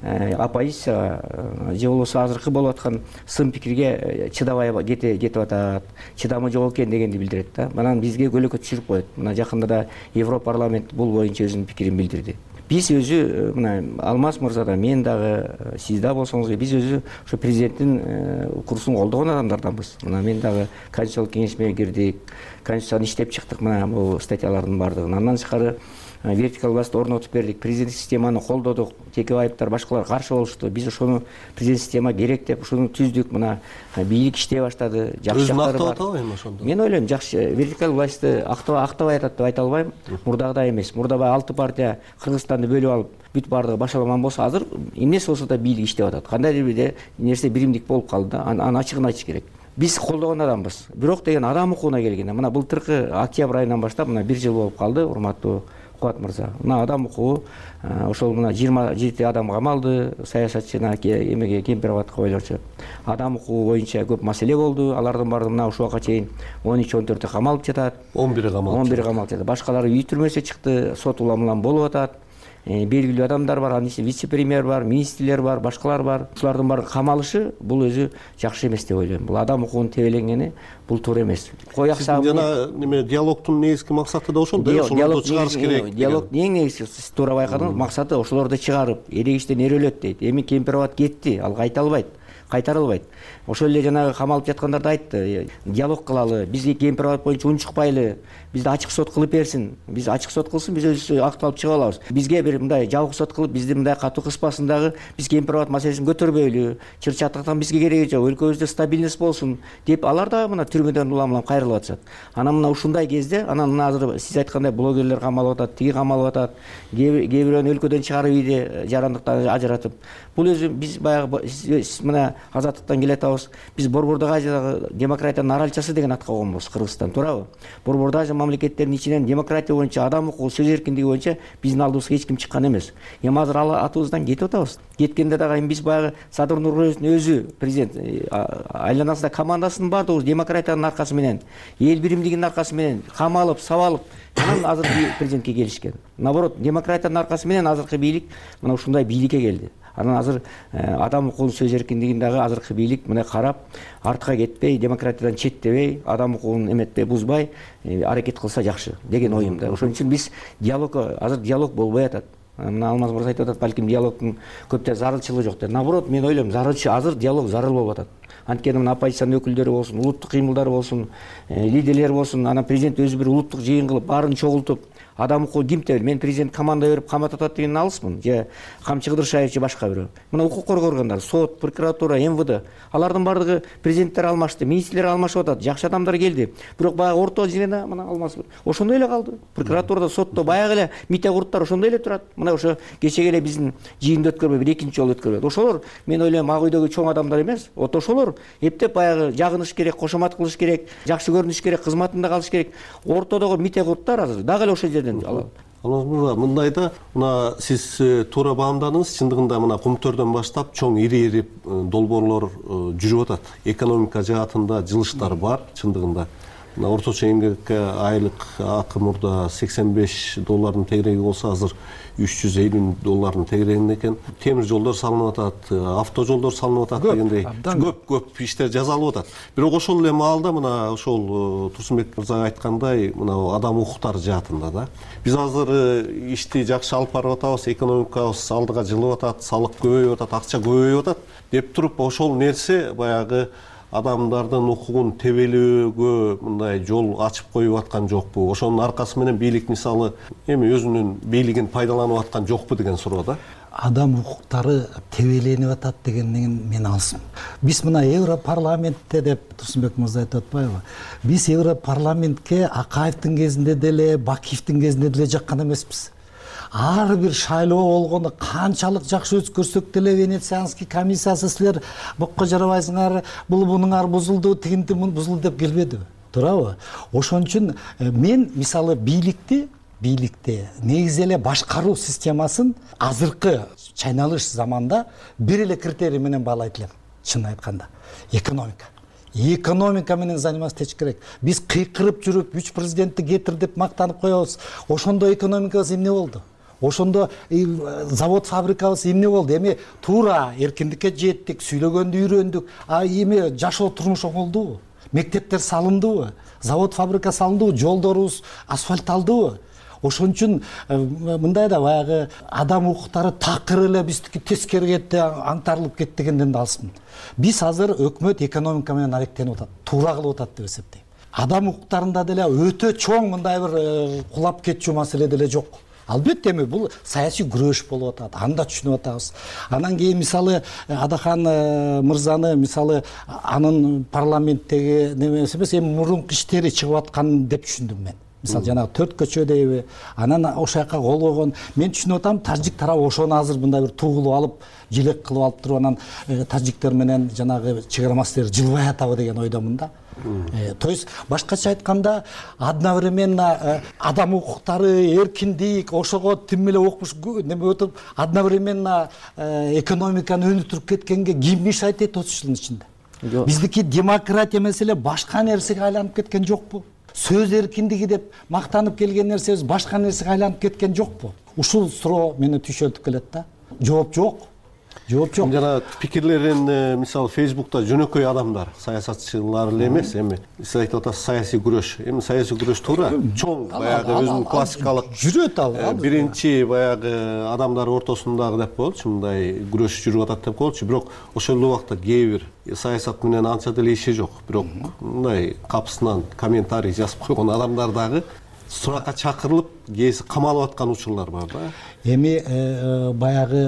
оппозиция же болбосо азыркы болуп аткан сын пикирге чыдабай кетип атат, чыдамы жок экен дегенди билдирет да. Анан бизге көлөкө түшүрүп коет. Мына жакында да Европарламент бул боюнча өзүнүн пикирин билдирди. Биз өзү мына Алмаз мырза да, мен дагы, сиз да болсоңуз, биз өзү ошо президенттин курсун колдогон адамдарданбыз. Мына мен дагы Конституциялык кеңешмеге кирдик, Конституцияны иштеп чыктык мына бул статьялардын баардыгын. Андан тышкары вертикал власть орнотуп бердик, президенттик системаны колдодук, Текебаевдер башкалар каршы болушту. Биз ошону президент система керек деп ошону түздүк. Мына бийлик иштей баштады. Жакшы жактары бар. Өзүн актап атабы эми ошондо? Мен ойлойм, жакшы вертикал властьты актабай атат деп айта албайм. Мурдагыдай эмес. Мурда баягы алты партия Кыргызстанды бөлүп алып, бүт баардыгы башаламан болсо, азыр эмнеси болсо да бийлик иштеп атат. Кандайдыр бир нерсе биримдик болуп калды да. Аны ачыгын айтыш керек. Биз колдогон адамбыз. Бирок деген адам укугуна келгенде, мына былтыркы октябрь айынан баштап мына бир жыл болуп калды, урматтуу Кубат мырза. Мына адам укугу ошол мына жыйырма жети адам камалды, саясатчына эмеге Кемпироватка бойлорчу. Адам укугу боюнча көп маселе болду. Алардын баардыгы мына ушуга чейин он үч он төртү камалып жатат. он бири камалып. он бири камалып жатат. Башкалары үй түрмөсү чыкты, сот улам-улам болуп атат. Белгилүү адамдар бар, анын ичинде вице-премьер бар, министрлер бар, башкалар бар. Ушулардын баары камалышы бул өзү жакшы эмес деп ойлойм. Бул адам укугунун тебеленгени бул туура эмес. Кояк сабы жана неме диалогдун негизги максаты да ошол да, ошолорду чыгарыш керек. Диалог эң негизги, сиз туура байкадыңыз, максаты ошолорду чыгарып, эрегиштен эрөлөт дейт. Эми Кемпироват кетти, ал кайта албайт. Кайтара албайт. Ошол эле жанагы камалып жаткандар да айтты, диалог кылалы, бизге Кемпироват боюнча унчукпайлы, бизди ачык сот кылып берсин. Биз ачык сот кылсын, биз өзүбүз акталып чыга алабыз. Бизге бир мындай жабык сот кылып, бизди мындай катуу кыспасын дагы, биз Кемпироват маселесин көтөрбөйлү, чыр-чатыктан бизге кереги жок, өлкөбүздө стабильность болсун деп алар да мына түрмөдөн улам-улам кайрылып атышат. Анан мына ушундай кезде, анан мына азыр сиз айткандай блогерлер камалып атат, тиги камалып атат, кээ бирөөнү өлкөдөн чыгарып ийди жарандыктан ажыратып. Бул өзү биз баягы мына азаттыктан келатабыз. Биз Борбордук Азиядагы демократиянын аралчасы деген атка койгонбуз Кыргызстан, туурабы? Борбордук Азия мамлекеттеринин ичинен демократия боюнча, адам укугу, сөз эркиндиги боюнча биздин алдыбызга эч ким чыккан эмес. Эми азыр ал атыбыздан кетип атабыз. Кеткенде дагы эми биз баягы Садыр Нурбаевдин өзү президент айланасында командасынын баардыгы демократиянын аркасы менен, эл биримдигинин аркасы менен камалып, сабалып, анан азыр президентке келишкен. Наоборот, демократиянын аркасы менен азыркы бийлик мына ушундай бийликке келди. Анан азыр адам укугунун сөз эркиндигин дагы азыркы бийлик мына карап, артка кетпей, демократиядан четтебей, адам укугун эметпей, бузбай аракет кылса жакшы деген оюм да. Ошон үчүн биз диалог, азыр диалог болбой атат. Мына Алмаз мырза айтып атат, балким диалогдун көптө зарылчылыгы жок деп. Наоборот, мен ойлойм, зарылчы азыр диалог зарыл болуп атат. Анткени мына оппозициянын өкүлдөрү болсун, улуттук кыймылдар болсун, лидерлер болсун, анан президент өзү бир улуттук жыйын кылып, баарын чогултуп, адам укугу кимтебил, мен президент команда берип камап атат дегенден алыспын, же Камчы Кыдыршаев же башка бирөө. Мына укук коргоо органдары, сот, прокуратура, эм вэ дэ, алардын баардыгы президенттер алмашты, министрлер алмашып атат, жакшы адамдар келди. Бирок баягы орто звено мына Алмаз ошондой эле калды. Прокуратурада, сотто баягы эле мите курттар ошондой эле турат. Мына ошо кечеге эле биздин жыйынды өткөрбөй, бир экинчи жолу өткөрбөдү. Ошолор мен ойлойм ак үйдөгү чоң адамдар эмес, вот ошолор эптеп баягы жагыныш керек, кошомат кылыш керек, жакшы көрүнүш керек, кызматында калыш керек. Ортодогу мите курттар азыр дагы эле ошол жерден алат. Алмаз мырза, мындай да, мына сиз туура баамдадыңыз, чындыгында мына Кумтөрдөн баштап чоң ири-ири долбоорлор жүрүп атат. Экономика жаатында жылыштар бар, чындыгында. мына орточо эмгек айлык акы мурда сексен беш доллардын тегереги болсо азыр үч жүз элүү доллардын тегерегинде экен. Темир жолдор салынып атат, авто жолдор салынып атат дегендей көп көп иштер жасалып атат. Бирок ошол эле маалда мына ошол Турсунбек мырза айткандай мына адам укуктары жаатында да биз азыр ишти жакшы алып барып атабыз, экономикабыз алдыга жылып атат, салык көбөйүп атат, акча көбөйүп атат деп туруп ошол нерсе баягы адамдардын укугун тебелөөгө мындай жол ачып коюп аткан жокпу? Ошонун аркасы менен бийлик мисалы эми өзүнүн бийлигин пайдаланып аткан жокпу деген суроо да. Адам укуктары тебеленип атат дегенден мен алсым. Биз мына Европарламентте деп Турсунбек мырза айтып атпайбы? Биз Европарламентке Акаевдин кезинде деле, Бакиевдин кезинде деле жаккан эмеспиз. Ар бир шайлоо болгондо канчалык жакшы өткөрсөк деле Венецианский комиссиясы силер бокко жарабайсыңар, бул бунуңар бузулду, тигинти бузулду деп келбедиби? Туурабы? Ошон үчүн мен мисалы бийликти бийликте негизи эле башкаруу системасын азыркы чайналыш заманда бир эле критерий менен баалайт элем. Чын айтканда, экономика. Экономика менен заниматься этиш керек. Биз кыйкырып жүрүп үч президентти кетир деп мактанып коебуз. Ошондо экономикабыз эмне болду? Ошондо завод фабрикабыз эмне болду? Эми туура эркиндикке жеттик, сүйлөгөндү үйрөндүк. А эми жашоо турмуш оңолдубу? Мектептер салындыбы? Завод фабрика салындыбы? Жолдорубуз асфальтталдыбы? Ошон үчүн мындай да баягы адам укуктары такыр эле биздики тескери кетти, аңтарылып кетти дегенден да алсмын. Биз азыр өкмөт экономика менен аректенип атат, туура кылып атат деп эсептейм. Адам укуктарында деле өтө чоң мындай бир кулап кетчү маселе деле жок. Албетте эми бул саясий күрөш болуп атат, аны да түшүнүп атабыз. Анан кийин мисалы Адахан мырзаны мисалы анын парламенттеги немеси эмес, эми мурунку иштери чыгып аткан деп түшүндүм мен. Мисалы жанагы төрт көчө дейби, анан ошол жака кол койгон. Мен түшүнүп атам, тажик тарабы ошону азыр мындай бир тугулуп алып, жилек кылып алып туруп анан тажиктер менен жанагы чегара маселелер жылбай атабы деген ойдомун да. То есть башкача айтканда одновременно адам укуктары, эркиндик, ошого тим эле окуш неме өтүп, одновременно экономиканы өнүктүрүп кеткенге ким мешайт эт отуз жылдын ичинде? Биздики демократия маселе башка нерсеге айланып кеткен жокпу? Сөз эркиндиги деп мактанып келген нерсебиз башка нерсеге айланып кеткен жокпу? Ушул суроо мени түшөлтүп келет да. Жооп жок. Жооп жок. Жана пикирлерин мисалы Facebook'та жөнөкөй адамдар, саясатчылар эле эмес, эми сиз айтып атасыз саясий күрөш. Эми саясий күрөш туура, чоң баягы өзүнүн классикалык жүрөт ал. Биринчи баягы адамдар ортосундагы деп коелучу, мындай күрөш жүрүп атат деп коелучу, бирок ошол эле убакта кээ бир саясат менен анча деле иши жок. Бирок мындай капысынан комментарий жазып койгон адамдар дагы суракка чакырылып, кээси камалып аткан учурлар бар да. Эми баягы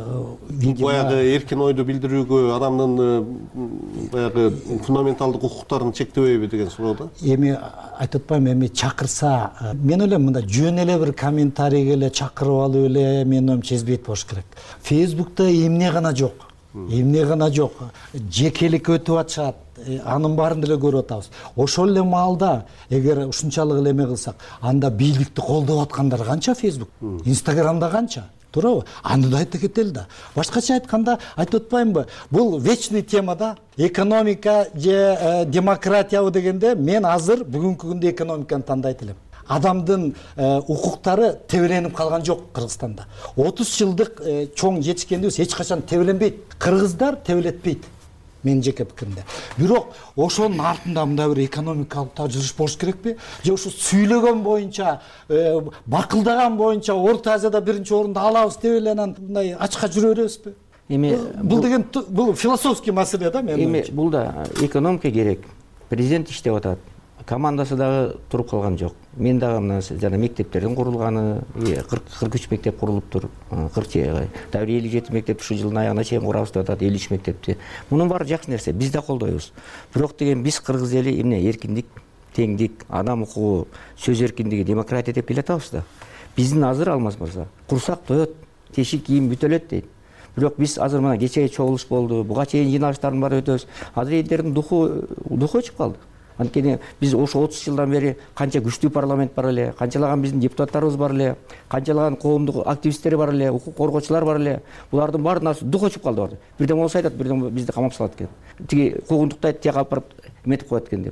баягы эркин ойду билдирүүгө адамдын баягы фундаменталдык укуктарын чектебейби деген суроо да. Эми айтып атпайм, эми чакырса, мен ойлойм мында жөн эле бир комментарийге эле чакырып алып эле менин оюмча эзбейт болуш керек. Фейсбукта эмне гана жок. Эмне гана жок. Жекелик өтүп атышат. Анын баарын деле көрүп атабыз. Ошол эле маалда эгер ушунчалык эле эме кылсак, анда бийликти колдоп аткандар канча Фейсбук, Инстаграмда канча? Туурабы? Аны да айта кетели да. Башкача айтканда, айтып атпаймынбы? Бул вечный тема да. Экономика же демократиябы дегенде мен азыр бүгүнкү күндө экономиканы тандайт элем. Адамдын укуктары тебеленип калган жок Кыргызстанда. отуз жылдык чоң жетишкендибиз эч качан тебеленбейт. Кыргыздар тебелетпейт. Мен жеке пикиримде. Бирок ошонун артында мындай бир экономикалык тажырыш болуш керекпи? Же ушу сүйлөгөн боюнча, бакылдаган боюнча Орто Азияда биринчи орунду алабыз деп эле анан мындай ачка жүрө беребизби? Эми бул деген бул философский маселе да мен. Эми бул да экономика керек. Президент иштеп атат. Командасы дагы туруп калган жок. Мен дагы мына жана мектептердин курулганы, кырк үч мектеп курулуптур. кырк дагы элүү жети мектеп ушу жылдын аягына чейин курабыз деп атат, элүү үч мектепти. Мунун баары жакшы нерсе, биз да колдойбуз. Бирок деген биз кыргыз эли эмне эркиндик, теңдик, адам укугу, сөз эркиндиги, демократия деп келе атабыз да. Биздин азыр алмаз мырза, курсак тоет, тешик кийим бүтөлөт дейт. Бирок биз азыр мына кечээ чогулуш болду, буга чейин жыйналыштардын баары өтөбүз. Азыр элдердин духу духу өчүп калды. Анткени биз ошо отуз жылдан бери канча күчтүү парламент бар эле, канчалаган биздин депутаттарыбыз бар эле, канчалаган коомдук активисттер бар эле, укук коргоочулар бар эле. Булардын баарына дух өчүп калды барды. Бирден болсо айтат, бирден бизди камап салат экен. Тиги куугунтуктайт, тияк алып барып эметип коет экен деп.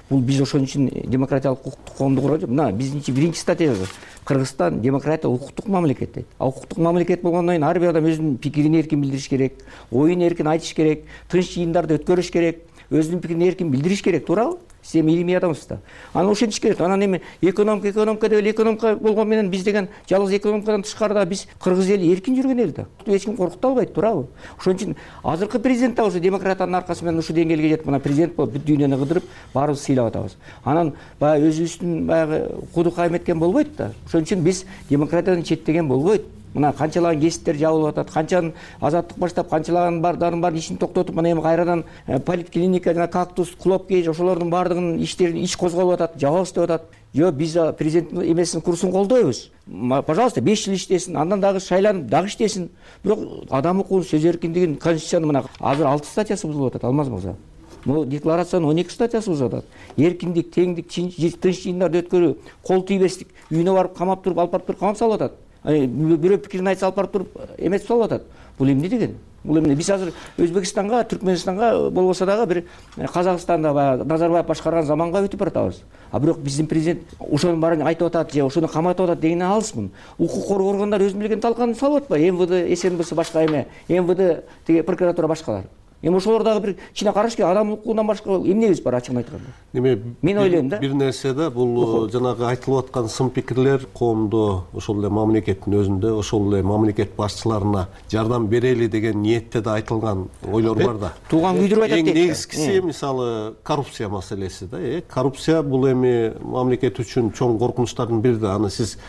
бул биз ошон үчүн демократиялык укуктук коомду курган жок. Мына биздин биринчи статьябыз Кыргызстан демократия укуктук мамлекет дейт. А укуктук мамлекет болгондон кийин ар бир адам өзүнүн пикирин эркин билдириш керек, оюн эркин айтыш керек, тынч жыйындарды өткөрүш керек, өзүнүн пикирин эркин билдириш керек, туурабы? Сиз эми илимий адамсыз да. Аны ошентиш керек. Анан эми экономика, экономика деп эле экономика болгон менен биз деген жалгыз экономикадан тышкарыда биз кыргыз эли эркин жүргөн эл да. Эч ким коркута албайт, туурабы? Ошон үчүн азыркы президент да ошо демократиянын аркасы менен ушул деңгээлге жетип, мына президент болуп бүт дүйнөнү кыдырып, баарыбыз сыйлап атабыз. Анан баягы өзүбүздүн баягы куду кайым эткен болбойт да. Ошон үчүн биз демократиядан четтеген болбойт. Мына канчалаган кесиптер жабылып атат, канчанын азаттык баштап, канчалаган бардарын бар ишин токтотуп, мына эми кайрадан поликлиника жана кактус, клопкей ошолордун баардыгынын иштерин иш козголуп атат, жабабыз деп атат. Жок, биз президенттин эмесин курсун колдойбуз. Пожалуйста, беш жыл иштесин, андан дагы шайланып дагы иштесин. Бирок адам укугун, сөз эркиндигин конституциянын мына азыр алты статьясы бузулуп атат, Алмаз мырза. Бул декларациянын он эки статьясы бузулуп атат. Эркиндик, теңдик, тынч жыйындарды өткөрүү, кол тийбестик, үйүнө барып камап туруп, алып барып туруп камап салып атат. Бирөө пикирин айтса алып барып туруп эметип салып атат. Бул эмне деген? Бул эмне? Биз азыр Өзбекстанга, Түркменистанга болбосо дагы бир Казакстанда баягы Назарбаев башкарган заманга өтүп баратабыз. А бирок биздин президент ошонун баарын айтып атат же ошону каматып атат дегенен алысмын. Укук коргоо органдары өзүнүн билген талканын салып атпайбы? МВД, СНБС башка эме, МВД тиги прокуратура башкалар. Эми ошолор дагы бир кичине караш керек. Адам укугунан башка эмнебиз бар, ачыгын айтканда? Эми мен ойлойм да. Бир нерсе да, бул жанагы айтылып аткан сын пикирлер коомдо, ошол эле мамлекеттин өзүндө, ошол эле мамлекет башчыларына жардам берели деген ниетте да айтылган ойлор бар да. Тууган күйдүрүп айтат дейт. Эң негизгиси мисалы коррупция маселеси да. Коррупция бул эми мамлекет үчүн чоң коркунучтардын бири да. Аны сиз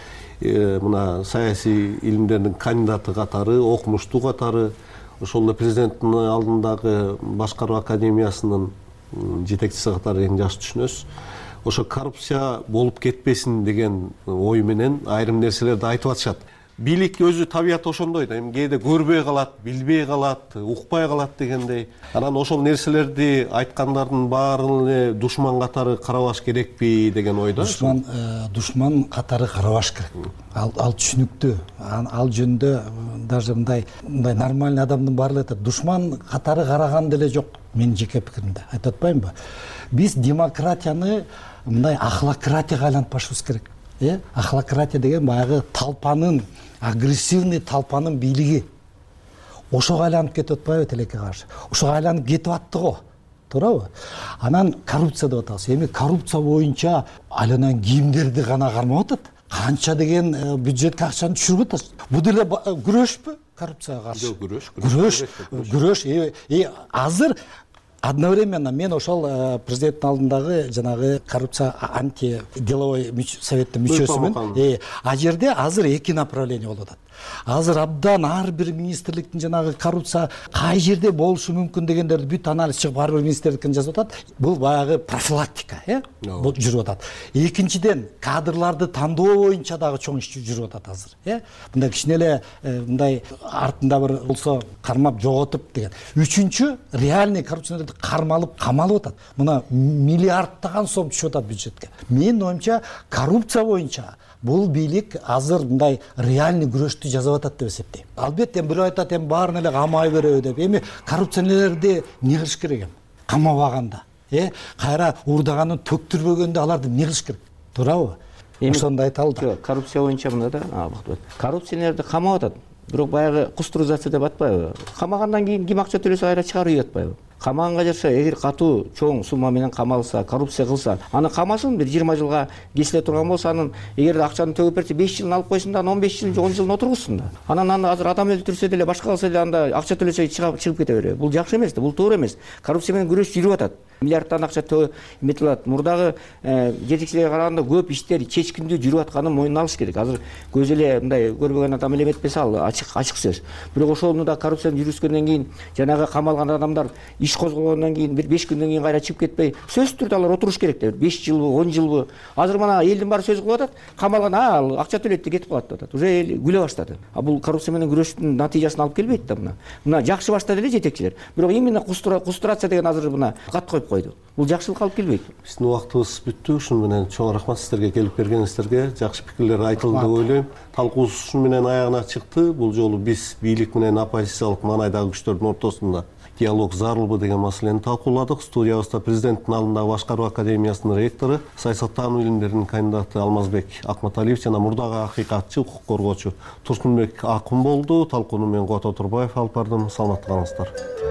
мына саясий илимдердин кандидаты катары, окумуштуу катары, ошол эле президенттин алдындагы башкаруу академиясынын жетекчиси катары эң жакшы түшүнөсүз. Ошо коррупция болуп кетпесин деген ой менен айрым нерселерди айтып атышат. Бийлик өзү табияты ошондой да. Эми кээде көрбөй калат, билбей калат, укпай калат дегендей. Анан ошол нерселерди айткандардын баарын эле душман катары карабаш керекпи деген ойдо. Душман душман катары карабаш керек. Ал ал түшүнүктүү. Ал жөнүндө даже мындай мындай нормальный адамдын баары айтат. Душман катары караган деле жок. Менин жеке пикиримде. Айтып атпаймынбы? Биз демократияны мындай ахлакратияга айлантпашыбыз керек. Э, ахлакратия деген баягы талпанын, агрессивный талпанын бийлиги. Ошого айланып кетип атпайбы тилекке каршы? Ошого айланып кетип атты го. Туурабы? Анан коррупция деп атабыз. Эми коррупция боюнча айланан кийимдерди гана кармап атат. Канча деген бюджетке акчаны түшүрүп атат. Бул деле күрөшпү коррупцияга каршы? Жок, күрөш. Күрөш, күрөш. И азыр одновременно мен ошол президенттин алдындагы жанагы коррупция анти деловой советтин мүчөсүмүн. А жерде азыр эки направление болуп атат. Азыр абдан ар бир министрликтин жанагы коррупция кай жерде болушу мүмкүн дегендерди бүт анализ чыгып ар бир министрликтен жазып атат. Бул баягы профилактика, э? Бул жүрүп атат. Экинчиден кадрларды тандоо боюнча дагы чоң иш жүрүп атат азыр, э? Мындай кичине эле мындай артында бир болсо кармап жоготуп деген. Үчүнчү реальный коррупционерлерди кармалып камалып атат. Мына миллиардтаган сом түшүп атат бюджетке. Менин оюмча коррупция боюнча бул бийлик азыр мындай реальный күрөштү жазып атат деп эсептейм. Албетте бирөө айтат, эми баарын эле камай береби деп. Эми коррупционерлерди эмне кылыш керек эми? Камабаганда, э, кайра уурдаганын төктүрбөгөндө аларды эмне кылыш керек? Туурабы? Ошондо айталы да. Коррупция боюнча мында да, коррупционерлерди камап атат. Бирок баягы кустурузация деп атпайбы? Камагандан кийин ким акча төлөсө кайра чыгарып үйөт атпайбы? Камаганга жараша эгер катуу чоң сумма менен камалса, коррупция кылса, аны камасын бир жыйырма жылга кесиле турган болсо, анын эгер акчаны төгүп берсе беш жылын алып койсун да, он беш жыл, он жылын отургузсун да. Анан аны азыр адам өлтүрсө деле, башка кылса деле анда акча төлөсө чыгып кете береби. Бул жакшы эмес да, бул туура эмес. Коррупция менен күрөш жүрүп атат. Миллиардтан акча эметип атат. Мурдагы жетекчилерге караганда көп иштер чечкиндүү жүрүп атканын мойнуна алыш керек. Азыр көз эле мындай көрбөгөн адам эле эметпесе ал ачык ачык сөз. Бирок ошону да коррупцияны жүргүзгөндөн кийин жанагы камалган адамдар иш козголгондон кийин бир беш күндөн кийин кайра чыгып кетпей, сөзсүз түрдө алар отуруш керек да. беш жылбы, он жылбы. Азыр мына элдин баары сөз кылып атат, камалган ал акча төлөйт деп кетип калат деп атат. Уже эл күлө баштады. А бул коррупция менен күрөштүн натыйжасын алып келбейт да мына. Мына жакшы баштады эле жетекчилер. Бирок именно кустурация деген азыр мына кат коюп койду. Бул жакшылык алып келбейт. Биздин убактыбыз бүттү. Ушун менен чоң рахмат сиздерге келип бергениңиздерге. Жакшы пикирлер айтылды деп ойлойм. Талкуубуз ушун менен аягына чыкты. Бул жолу биз бийлик менен оппозициялык маанайдагы күчтөрдүн ортосунда диалог зарылбы деген маселени талкууладык. Студиябызда президенттин алдындагы Башкаруу академиясынын ректору, саясаттануу илимдеринин кандидаты Алмазбек Акматалиев жана мурдагы акыйкатчы, укук коргоочу Турсунбек Акун болду. Талкууну мен Кубат Турбаев алып бардым. Саламатта калыңыздар.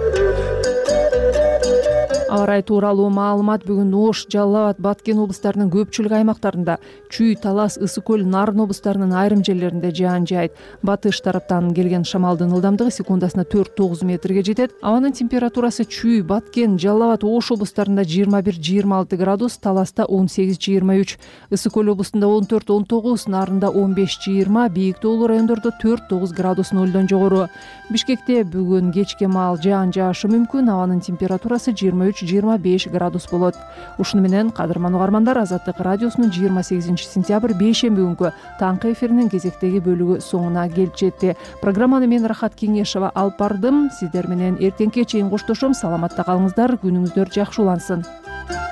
Аба ырайы тууралуу маалымат бүгүн Ош, Жалал Абад, Баткен облустарынын көпчүлүк аймактарында, Чүй, Талас, Ысык көл, Нарын облустарынын айрым жерлеринде жаан жаайт. Батыш тараптан келген шамалдын ылдамдыгы секундасына төрт тогуз метрге жетет. Абанын температурасы Чүй, Баткен, Жалал Абад, Ош облустарында жыйырма бир жыйырма алты градус, Таласта он сегиз жыйырма үч, Ысык көл облустунда он төрт он тогуз, Нарында он беш жыйырма, бийик тоолуу райондордо төрт тогуз градус нөлдөн жогору. Бишкекте бүгүн кечке маал жаан жаашы мүмкүн. Абанын температурасы жыйырма үч жыйырма беш градус болот. Ушуну менен кадырман угармандар, Азаттык радиосунун жыйырма сегизинчи сентябрь бейшемби күнкү таңкы эфиринин кезектеги бөлүгү соңуна келип жетти. Программаны мен Рахат Кеңешова алып бардым. Сиздер менен эртеңке чейин коштошом. Саламатта калыңыздар, күнүңүздөр жакшы улансын.